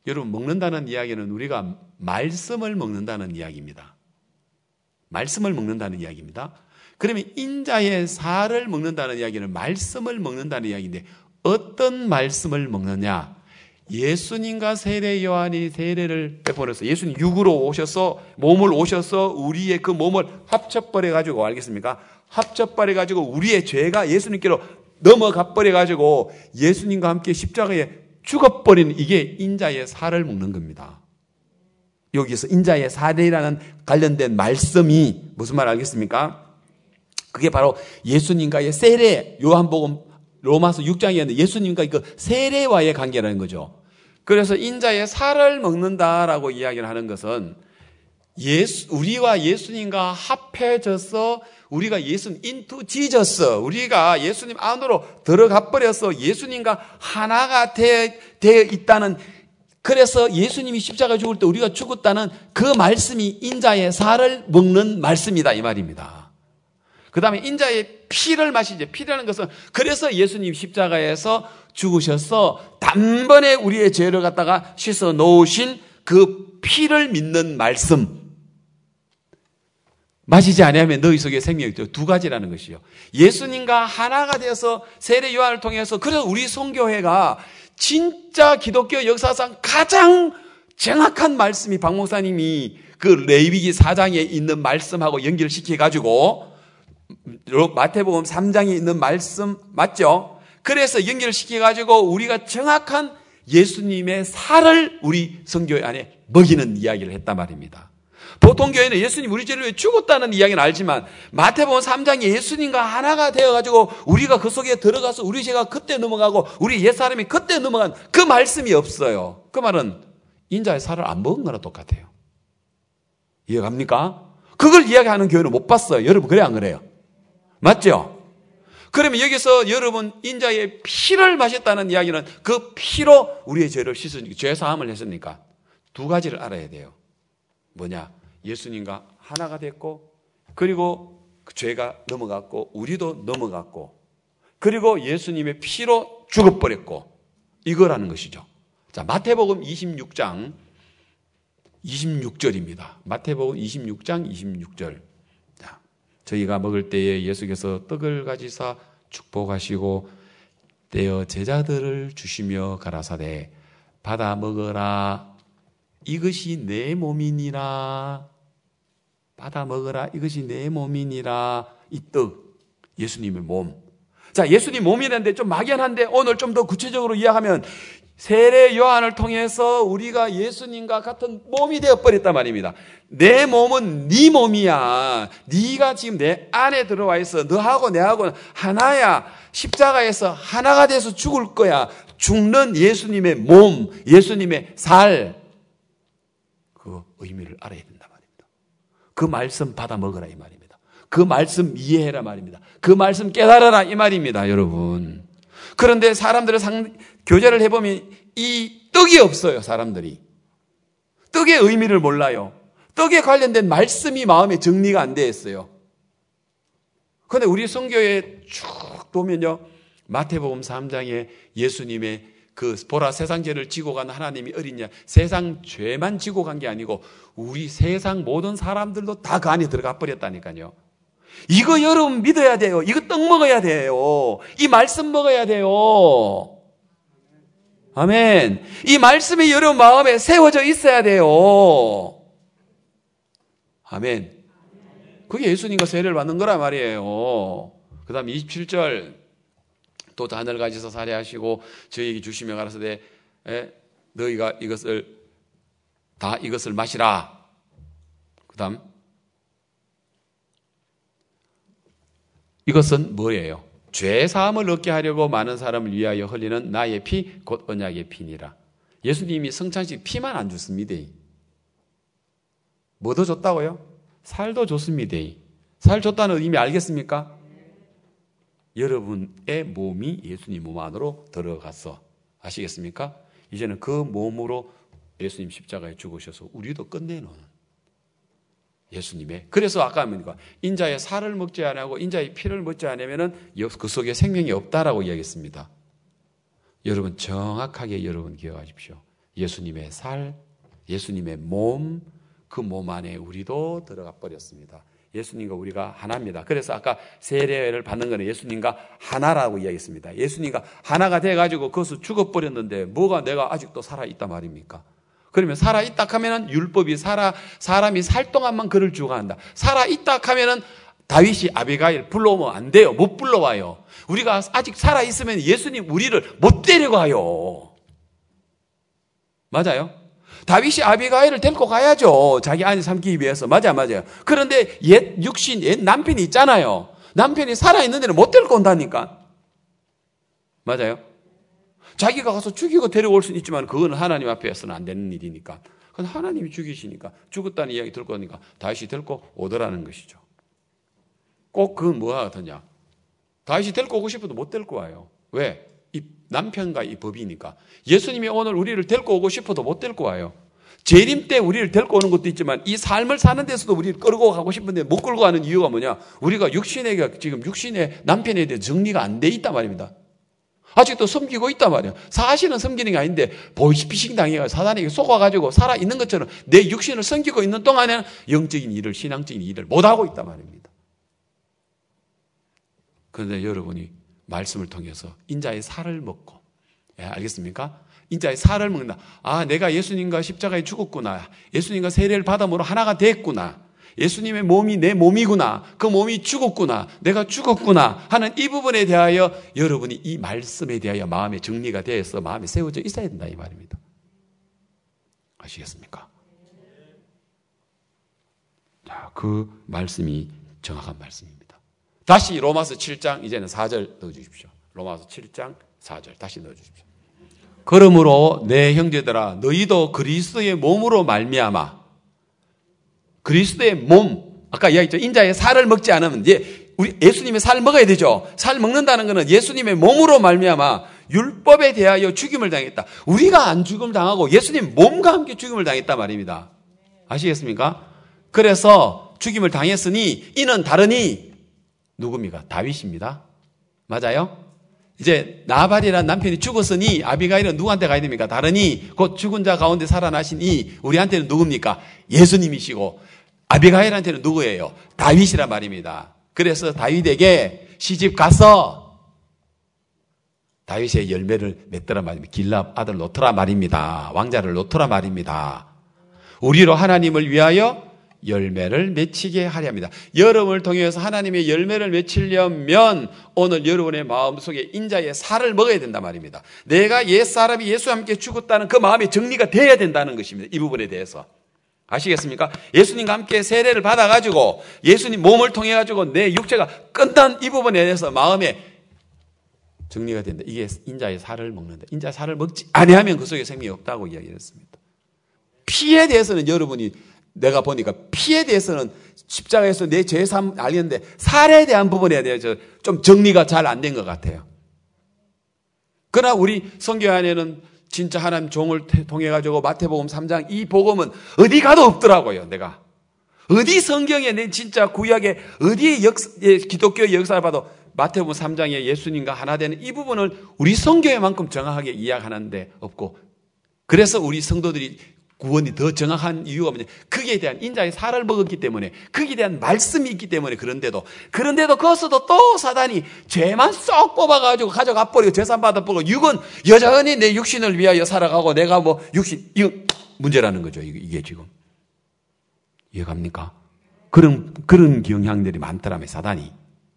Speaker 2: 여러분, 먹는다는 이야기는 우리가 말씀을 먹는다는 이야기입니다. 말씀을 먹는다는 이야기입니다. 그러면 인자의 살을 먹는다는 이야기는 말씀을 먹는다는 이야기인데 어떤 말씀을 먹느냐? 예수님과 세례 요한이 세례를 베풀어서 예수님 육으로 오셔서 몸을 오셔서 우리의 그 몸을 합쳐버려 가지고, 알겠습니까? 합쳐버려 가지고 우리의 죄가 예수님께로 넘어가 버려 가지고 예수님과 함께 십자가에 죽어버리는, 이게 인자의 살을 먹는 겁니다. 여기서 인자의 살이라는 관련된 말씀이 무슨 말 알겠습니까? 그게 바로 예수님과의 세례, 요한복음 로마서 6장이었는데 예수님과 그 세례와의 관계라는 거죠. 그래서 인자의 살을 먹는다라고 이야기를 하는 것은 우리와 예수님과 합해져서 우리가 예수님 into Jesus, 우리가 예수님 안으로 들어가 버려서 예수님과 하나가 되어 있다는, 그래서 예수님이 십자가에 죽을 때 우리가 죽었다는 그 말씀이 인자의 살을 먹는 말씀이다 이 말입니다. 그 다음에 인자의 피를 마시죠. 피라는 것은 그래서 예수님 십자가에서 죽으셔서 단번에 우리의 죄를 갖다가 씻어 놓으신 그 피를 믿는 말씀. 마시지 않으면 너희 속에 생명이 있죠. 두 가지라는 것이요. 예수님과 하나가 되어서 세례 요한을 통해서, 그래서 우리 선교회가 진짜 기독교 역사상 가장 정확한 말씀이 박 목사님이 그 레위기 4장에 있는 말씀하고 연결시켜가지고 마태복음 3장에 있는 말씀 맞죠? 그래서 연결시켜가지고 우리가 정확한 예수님의 살을 우리 선교회 안에 먹이는 이야기를 했단 말입니다. 보통 교회는 예수님 우리 죄를 위해 죽었다는 이야기는 알지만 마태복음 3장에 예수님과 하나가 되어가지고 우리가 그 속에 들어가서 우리 죄가 그때 넘어가고 우리 옛사람이 그때 넘어간 그 말씀이 없어요. 그 말은 인자의 살을 안 먹은 거나 똑같아요. 이해갑니까? 그걸 이야기하는 교회는 못 봤어요. 여러분 그래 안 그래요? 맞죠? 그러면 여기서 여러분 인자의 피를 마셨다는 이야기는 그 피로 우리의 죄를 씻으니까, 죄 사함을 했으니까 두 가지를 알아야 돼요. 뭐냐? 예수님과 하나가 됐고, 그리고 그 죄가 넘어갔고, 우리도 넘어갔고, 그리고 예수님의 피로 죽어버렸고, 이거라는 것이죠. 자, 마태복음 26장 26절입니다. 마태복음 26장 26절. 자, 저희가 먹을 때에 예수께서 떡을 가지사 축복하시고 떼어 제자들을 주시며 가라사대 받아 먹어라, 이것이 내 몸이니라. 받아 먹어라, 이것이 내 몸이니라. 이 떡, 예수님의 몸. 자, 예수님 몸이라는데 좀 막연한데 오늘 좀 더 구체적으로 이야기하면 세례 요한을 통해서 우리가 예수님과 같은 몸이 되어버렸단 말입니다. 내 몸은 네 몸이야. 네가 지금 내 안에 들어와 있어. 너하고 내하고 하나야. 십자가에서 하나가 돼서 죽을 거야. 죽는 예수님의 몸, 예수님의 살, 그 의미를 알아야 된단 말입니다. 그 말씀 받아 먹으라 이 말입니다. 그 말씀 이해해라 말입니다. 그 말씀 깨달아라 이 말입니다, 여러분. 그런데 사람들을 교제를 해보면 이 떡이 없어요, 사람들이. 떡의 의미를 몰라요. 떡에 관련된 말씀이 마음에 정리가 안 돼 있어요. 그런데 우리 성교에 쭉 보면요, 마태복음 3장에 예수님의 그 보라 세상 죄를 지고 간 하나님이 어린 양, 세상 죄만 지고 간 게 아니고 우리 세상 모든 사람들도 다 그 안에 들어가 버렸다니까요. 이거 여러분 믿어야 돼요. 이거 떡 먹어야 돼요. 이 말씀 먹어야 돼요. 아멘. 이 말씀이 여러분 마음에 세워져 있어야 돼요. 아멘. 그게 예수님과 세례를 받는 거란 말이에요. 그 다음 27절 또 잔을 가지서 살해하시고 저에게 주시며 가라사대 너희가 이것을 마시라. 그 다음 이것은 뭐예요? 죄 사함을 얻게 하려고 많은 사람을 위하여 흘리는 나의 피, 곧 언약의 피니라. 예수님이 성찬식 피만 안 줬습니다. 뭐도 줬다고요? 살도 줬습니다. 살 줬다는 의미 알겠습니까? 여러분의 몸이 예수님 몸 안으로 들어가서, 아시겠습니까? 이제는 그 몸으로 예수님 십자가에 죽으셔서 우리도 끝내놓는 예수님의. 그래서 아까 하니까 인자의 살을 먹지 않고 인자의 피를 먹지 않으면은 그 속에 생명이 없다라고 이야기했습니다. 여러분 정확하게 여러분 기억하십시오. 예수님의 살, 예수님의 몸, 그 몸 안에 우리도 들어가 버렸습니다. 예수님과 우리가 하나입니다. 그래서 아까 세례를 받는 것은 예수님과 하나라고 이야기했습니다. 예수님과 하나가 돼가지고 그것을 죽어버렸는데 뭐가 내가 아직도 살아있단 말입니까? 그러면 살아있다 하면은 율법이 사람이 살 동안만 그를 주관한다. 살아있다 하면은 다윗이 아비가일 불러오면 안 돼요. 못 불러와요. 우리가 아직 살아있으면 예수님 우리를 못 데려가요. 맞아요? 다윗이 아비가일을 데리고 가야죠. 자기 아내 삼기 위해서. 맞아요. 그런데 옛 육신, 옛 남편이 있잖아요. 남편이 살아있는 데는 못 데리고 온다니까. 맞아요? 자기가 가서 죽이고 데려올 수는 있지만 그거는 하나님 앞에서는 안 되는 일이니까. 그건 하나님이 죽이시니까 죽었다는 이야기 들고 오니까 다윗이 데리고 오더라는 것이죠. 꼭 그건 뭐가 같으냐. 다윗이 데리고 오고 싶어도 못 데리고 와요. 왜? 이 남편과 이 법이니까. 예수님이 오늘 우리를 데리고 오고 싶어도 못 데리고 와요. 재림 때 우리를 데리고 오는 것도 있지만 이 삶을 사는 데서도 우리를 끌고 가고 싶은데 못 끌고 가는 이유가 뭐냐. 우리가 지금 육신의 남편에 대해 정리가 안 돼 있단 말입니다. 아직도 섬기고 있단 말이에요. 사실은 섬기는 게 아닌데 보이스피싱 당해가 사단에게 속아가지고 살아있는 것처럼 내 육신을 섬기고 있는 동안에는 영적인 일을, 신앙적인 일을 못하고 있단 말입니다. 그런데 여러분이 말씀을 통해서 인자의 살을 먹고, 알겠습니까? 인자의 살을 먹는다. 아, 내가 예수님과 십자가에 죽었구나. 예수님과 세례를 받음으로 하나가 됐구나. 예수님의 몸이 내 몸이구나. 그 몸이 죽었구나. 내가 죽었구나 하는 이 부분에 대하여 여러분이 이 말씀에 대하여 마음에 정리가 되어서 마음에 세워져 있어야 된다 이 말입니다. 아시겠습니까? 자, 그 말씀이 정확한 말씀입니다. 다시 로마서 7장 이제는 4절 넣어주십시오. 로마서 7장 4절 다시 넣어주십시오. 그러므로 내 형제들아 너희도 그리스도의 몸으로 말미암아 그리스도의 몸 아까 이야기했죠. 인자의 살을 먹지 않으면 이제 우리 예수님의 살을 먹어야 되죠. 살 먹는다는 것은 예수님의 몸으로 말미암아 율법에 대하여 죽임을 당했다. 우리가 안 죽임을 당하고 예수님 몸과 함께 죽임을 당했단 말입니다. 아시겠습니까? 그래서 죽임을 당했으니 이는 다르니 누굽니까? 다윗입니다. 맞아요? 이제 나발이라는 남편이 죽었으니 아비가일은 누구한테 가야 됩니까? 다르니 곧 죽은 자 가운데 살아나신 이 우리한테는 누굽니까? 예수님이시고 아비가일한테는 누구예요? 다윗이란 말입니다. 그래서 다윗에게 시집 가서 다윗의 열매를 맺더란 말입니다. 길랍 아들 놓더라 말입니다. 왕자를 놓더라 말입니다. 우리로 하나님을 위하여 열매를 맺히게 하려 합니다. 여러분을 통해서 하나님의 열매를 맺히려면 오늘 여러분의 마음속에 인자의 살을 먹어야 된단 말입니다. 내가 옛사람이 예수와 함께 죽었다는 그 마음이 정리가 돼야 된다는 것입니다. 이 부분에 대해서. 아시겠습니까? 예수님과 함께 세례를 받아가지고 예수님 몸을 통해가지고 내 육체가 끝난 이 부분에 대해서 마음에 정리가 된다. 이게 인자의 살을 먹는다. 인자의 살을 먹지 아니하면 그 속에 생명이 없다고 이야기했습니다. 피에 대해서는 여러분이 내가 보니까 피에 대해서는 십자가에서 내 죄삼 알겠는데 살에 대한 부분에 대해서 좀 정리가 잘 안 된 것 같아요. 그러나 우리 성경 안에는 진짜 하나님 종을 통해 가지고 마태복음 3장 이 복음은 어디 가도 없더라고요. 내가 어디 성경에 내 진짜 구약에 어디 기독교의 역사를 봐도 마태복음 3장에 예수님과 하나 되는 이 부분을 우리 성경에만큼 정확하게 이야기하는데 없고 그래서 우리 성도들이 구원이 더 정확한 이유가 뭐냐. 거기에 대한 인자의 살을 먹었기 때문에 거기에 대한 말씀이 있기 때문에 그런데도 거기서도 또 사단이 죄만 쏙 뽑아가지고 가져가 버리고 재산 받아버리고 육은 여전히 내 육신을 위하여 살아가고 내가 뭐 육신 이거 문제라는 거죠. 이게 지금 이해갑니까? 그런 경향들이 많더라며 사단이.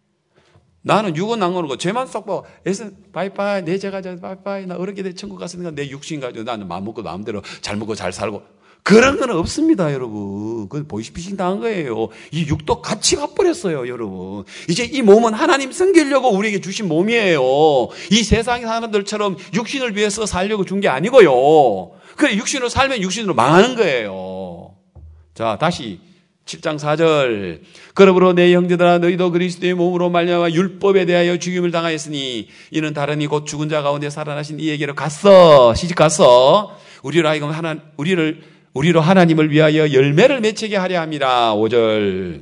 Speaker 2: 나는 육은 안 거르고 죄만 쏙 보고 바이바이 내 죄가 바이바이 나 어렵게 돼 천국 갔으니까 내 육신 가지고 나는 마음 먹고 마음대로 잘 먹고 잘 살고 그런 건 없습니다 여러분. 그건 보이스피싱 당한 거예요. 이 육도 같이 가버렸어요 여러분. 이제 이 몸은 하나님 섬기려고 우리에게 주신 몸이에요. 이 세상 사람들처럼 육신을 위해서 살려고 준 게 아니고요. 그래 육신으로 살면 육신으로 망하는 거예요. 자 다시 7장 4절 그러므로 내 형제들아 너희도 그리스도의 몸으로 말미암아 율법에 대하여 죽임을 당하였으니 이는 다르니 곧 죽은 자 가운데 살아나신 이에게로 갔어 시집가서 우리로 하나님을 위하여 열매를 맺히게 하려 함이라. 5절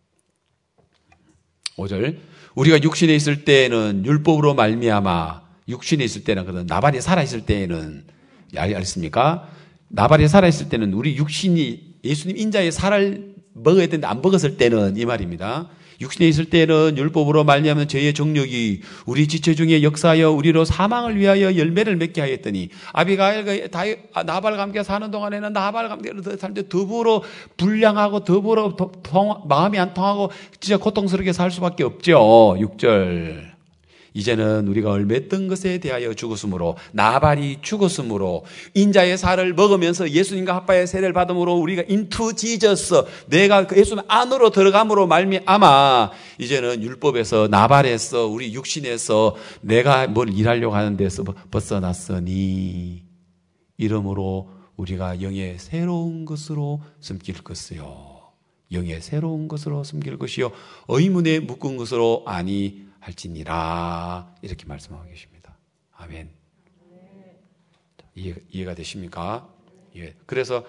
Speaker 2: 우리가 육신에 있을 때에는 율법으로 말미암아 육신에 있을 때는 그런 나발이 살아있을 때에는 알겠습니까? 나발이 살아있을 때는 우리 육신이 예수님 인자의 살을 먹어야 되는데 안 먹었을 때는 이 말입니다. 육신에 있을 때는 율법으로 말미암은 죄의 정력이 우리 지체 중에 역사하여 우리로 사망을 위하여 열매를 맺게 하였더니 아비가일과 나발과 함께 사는 동안에는 나발과 함께 살때 더불어 불량하고 더불어 마음이 안 통하고 진짜 고통스럽게 살 수밖에 없죠. 6절. 이제는 우리가 얼매했던 것에 대하여 죽었으므로 나발이 죽었으므로 인자의 살을 먹으면서 예수님과 합바의 세례를 받음으로 우리가 인투 지저스 내가 그 예수님 안으로 들어감으로 말미암아 이제는 율법에서 나발에서 우리 육신에서 내가 뭘 일하려고 하는 데서 벗어났으니 이러므로 우리가 영의 새로운 것으로 섬길 것이요 영의 새로운 것으로 섬길 것이요 의문에 묶은 것으로 아니 할지니라 이렇게 말씀하고 계십니다. 아멘. 이해가 되십니까? 예. 그래서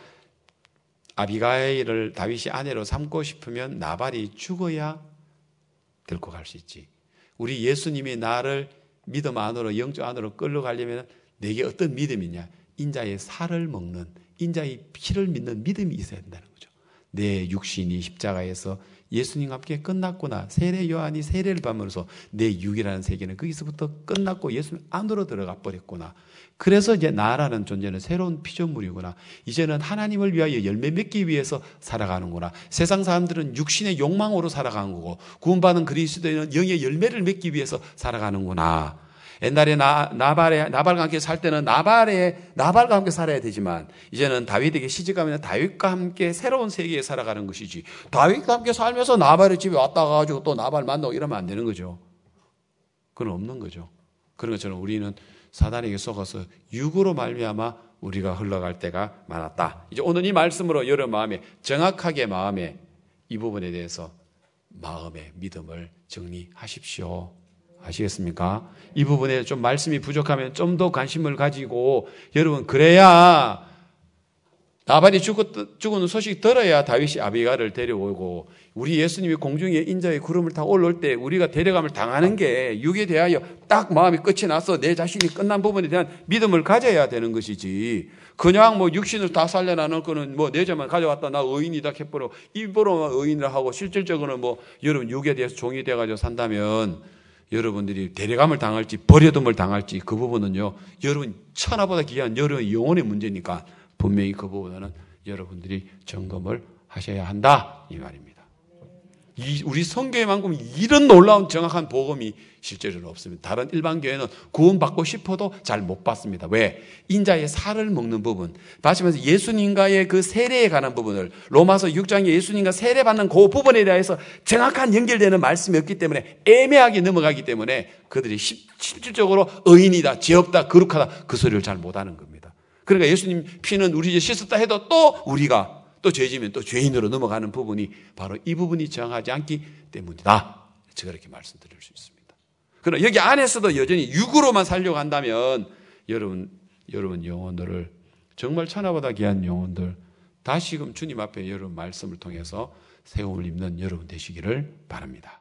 Speaker 2: 아비가일을 다윗이 아내로 삼고 싶으면 나발이 죽어야 데리고 갈 수 있지. 우리 예수님이 나를 믿음 안으로 영적 안으로 끌어가려면 내게 어떤 믿음이냐? 인자의 살을 먹는 인자의 피를 믿는 믿음이 있어야 된다는 거죠. 내 육신이 십자가에서 예수님과 함께 끝났구나. 세례 요한이 세례를 받으면서 내 육이라는 세계는 거기서부터 끝났고 예수님 안으로 들어가 버렸구나. 그래서 이제 나라는 존재는 새로운 피조물이구나. 이제는 하나님을 위하여 열매 맺기 위해서 살아가는구나. 세상 사람들은 육신의 욕망으로 살아가는 거고 구원받은 그리스도인은 영의 열매를 맺기 위해서 살아가는구나. 옛날에 나발과 함께 살 때는 나발과 함께 살아야 되지만 이제는 다윗에게 시집가면 다윗과 함께 새로운 세계에 살아가는 것이지 다윗과 함께 살면서 나발의 집에 왔다 가지고 또 나발 만나고 이러면 안 되는 거죠. 그건 없는 거죠. 그런 것처럼 우리는 사단에게 속아서 육으로 말미암아 우리가 흘러갈 때가 많았다. 이제 오늘 이 말씀으로 여러분 마음에 정확하게 마음에 이 부분에 대해서 마음의 믿음을 정리하십시오. 아시겠습니까? 이 부분에 좀 말씀이 부족하면 좀 더 관심을 가지고 여러분 그래야 나발이 죽은 소식 들어야 다윗이 아비가를 데려오고 우리 예수님이 공중에 인자의 구름을 타고 올라올 때 우리가 데려감을 당하는 게 육에 대하여 딱 마음이 끝이 나서 내 자신이 끝난 부분에 대한 믿음을 가져야 되는 것이지 그냥 뭐 육신을 다 살려나는 거는 뭐 내 자만 가져왔다 나 의인이다 캐버려 입으로만 의인이라 하고 실질적으로는 뭐 여러분 육에 대해서 종이 돼가지고 산다면 여러분들이 데려감을 당할지 버려둠을 당할지 그 부분은요 여러분 천하보다 귀한 여러분의 영혼의 문제니까 분명히 그 부분은 여러분들이 점검을 하셔야 한다 이 말입니다. 우리 성교회만큼 이런 놀라운 정확한 복음이 실제로는 없습니다. 다른 일반 교회는 구원받고 싶어도 잘 못 받습니다. 왜? 인자의 살을 먹는 부분, 다시 말해서 예수님과의 그 세례에 관한 부분을 로마서 6장에 예수님과 세례받는 그 부분에 대해서 정확한 연결되는 말씀이 없기 때문에 애매하게 넘어가기 때문에 그들이 실질적으로 의인이다, 죄 없다, 거룩하다 그 소리를 잘 못하는 겁니다. 그러니까 예수님 피는 우리 이제 씻었다 해도 또 우리가 또 죄지면 또 죄인으로 넘어가는 부분이 바로 이 부분이 정하지 않기 때문이다. 제가 이렇게 말씀드릴 수 있습니다. 그러나 여기 안에서도 여전히 육으로만 살려고 한다면 여러분 영혼들을 정말 천하보다 귀한 영혼들 다시금 주님 앞에 여러분 말씀을 통해서 세움을 입는 여러분 되시기를 바랍니다.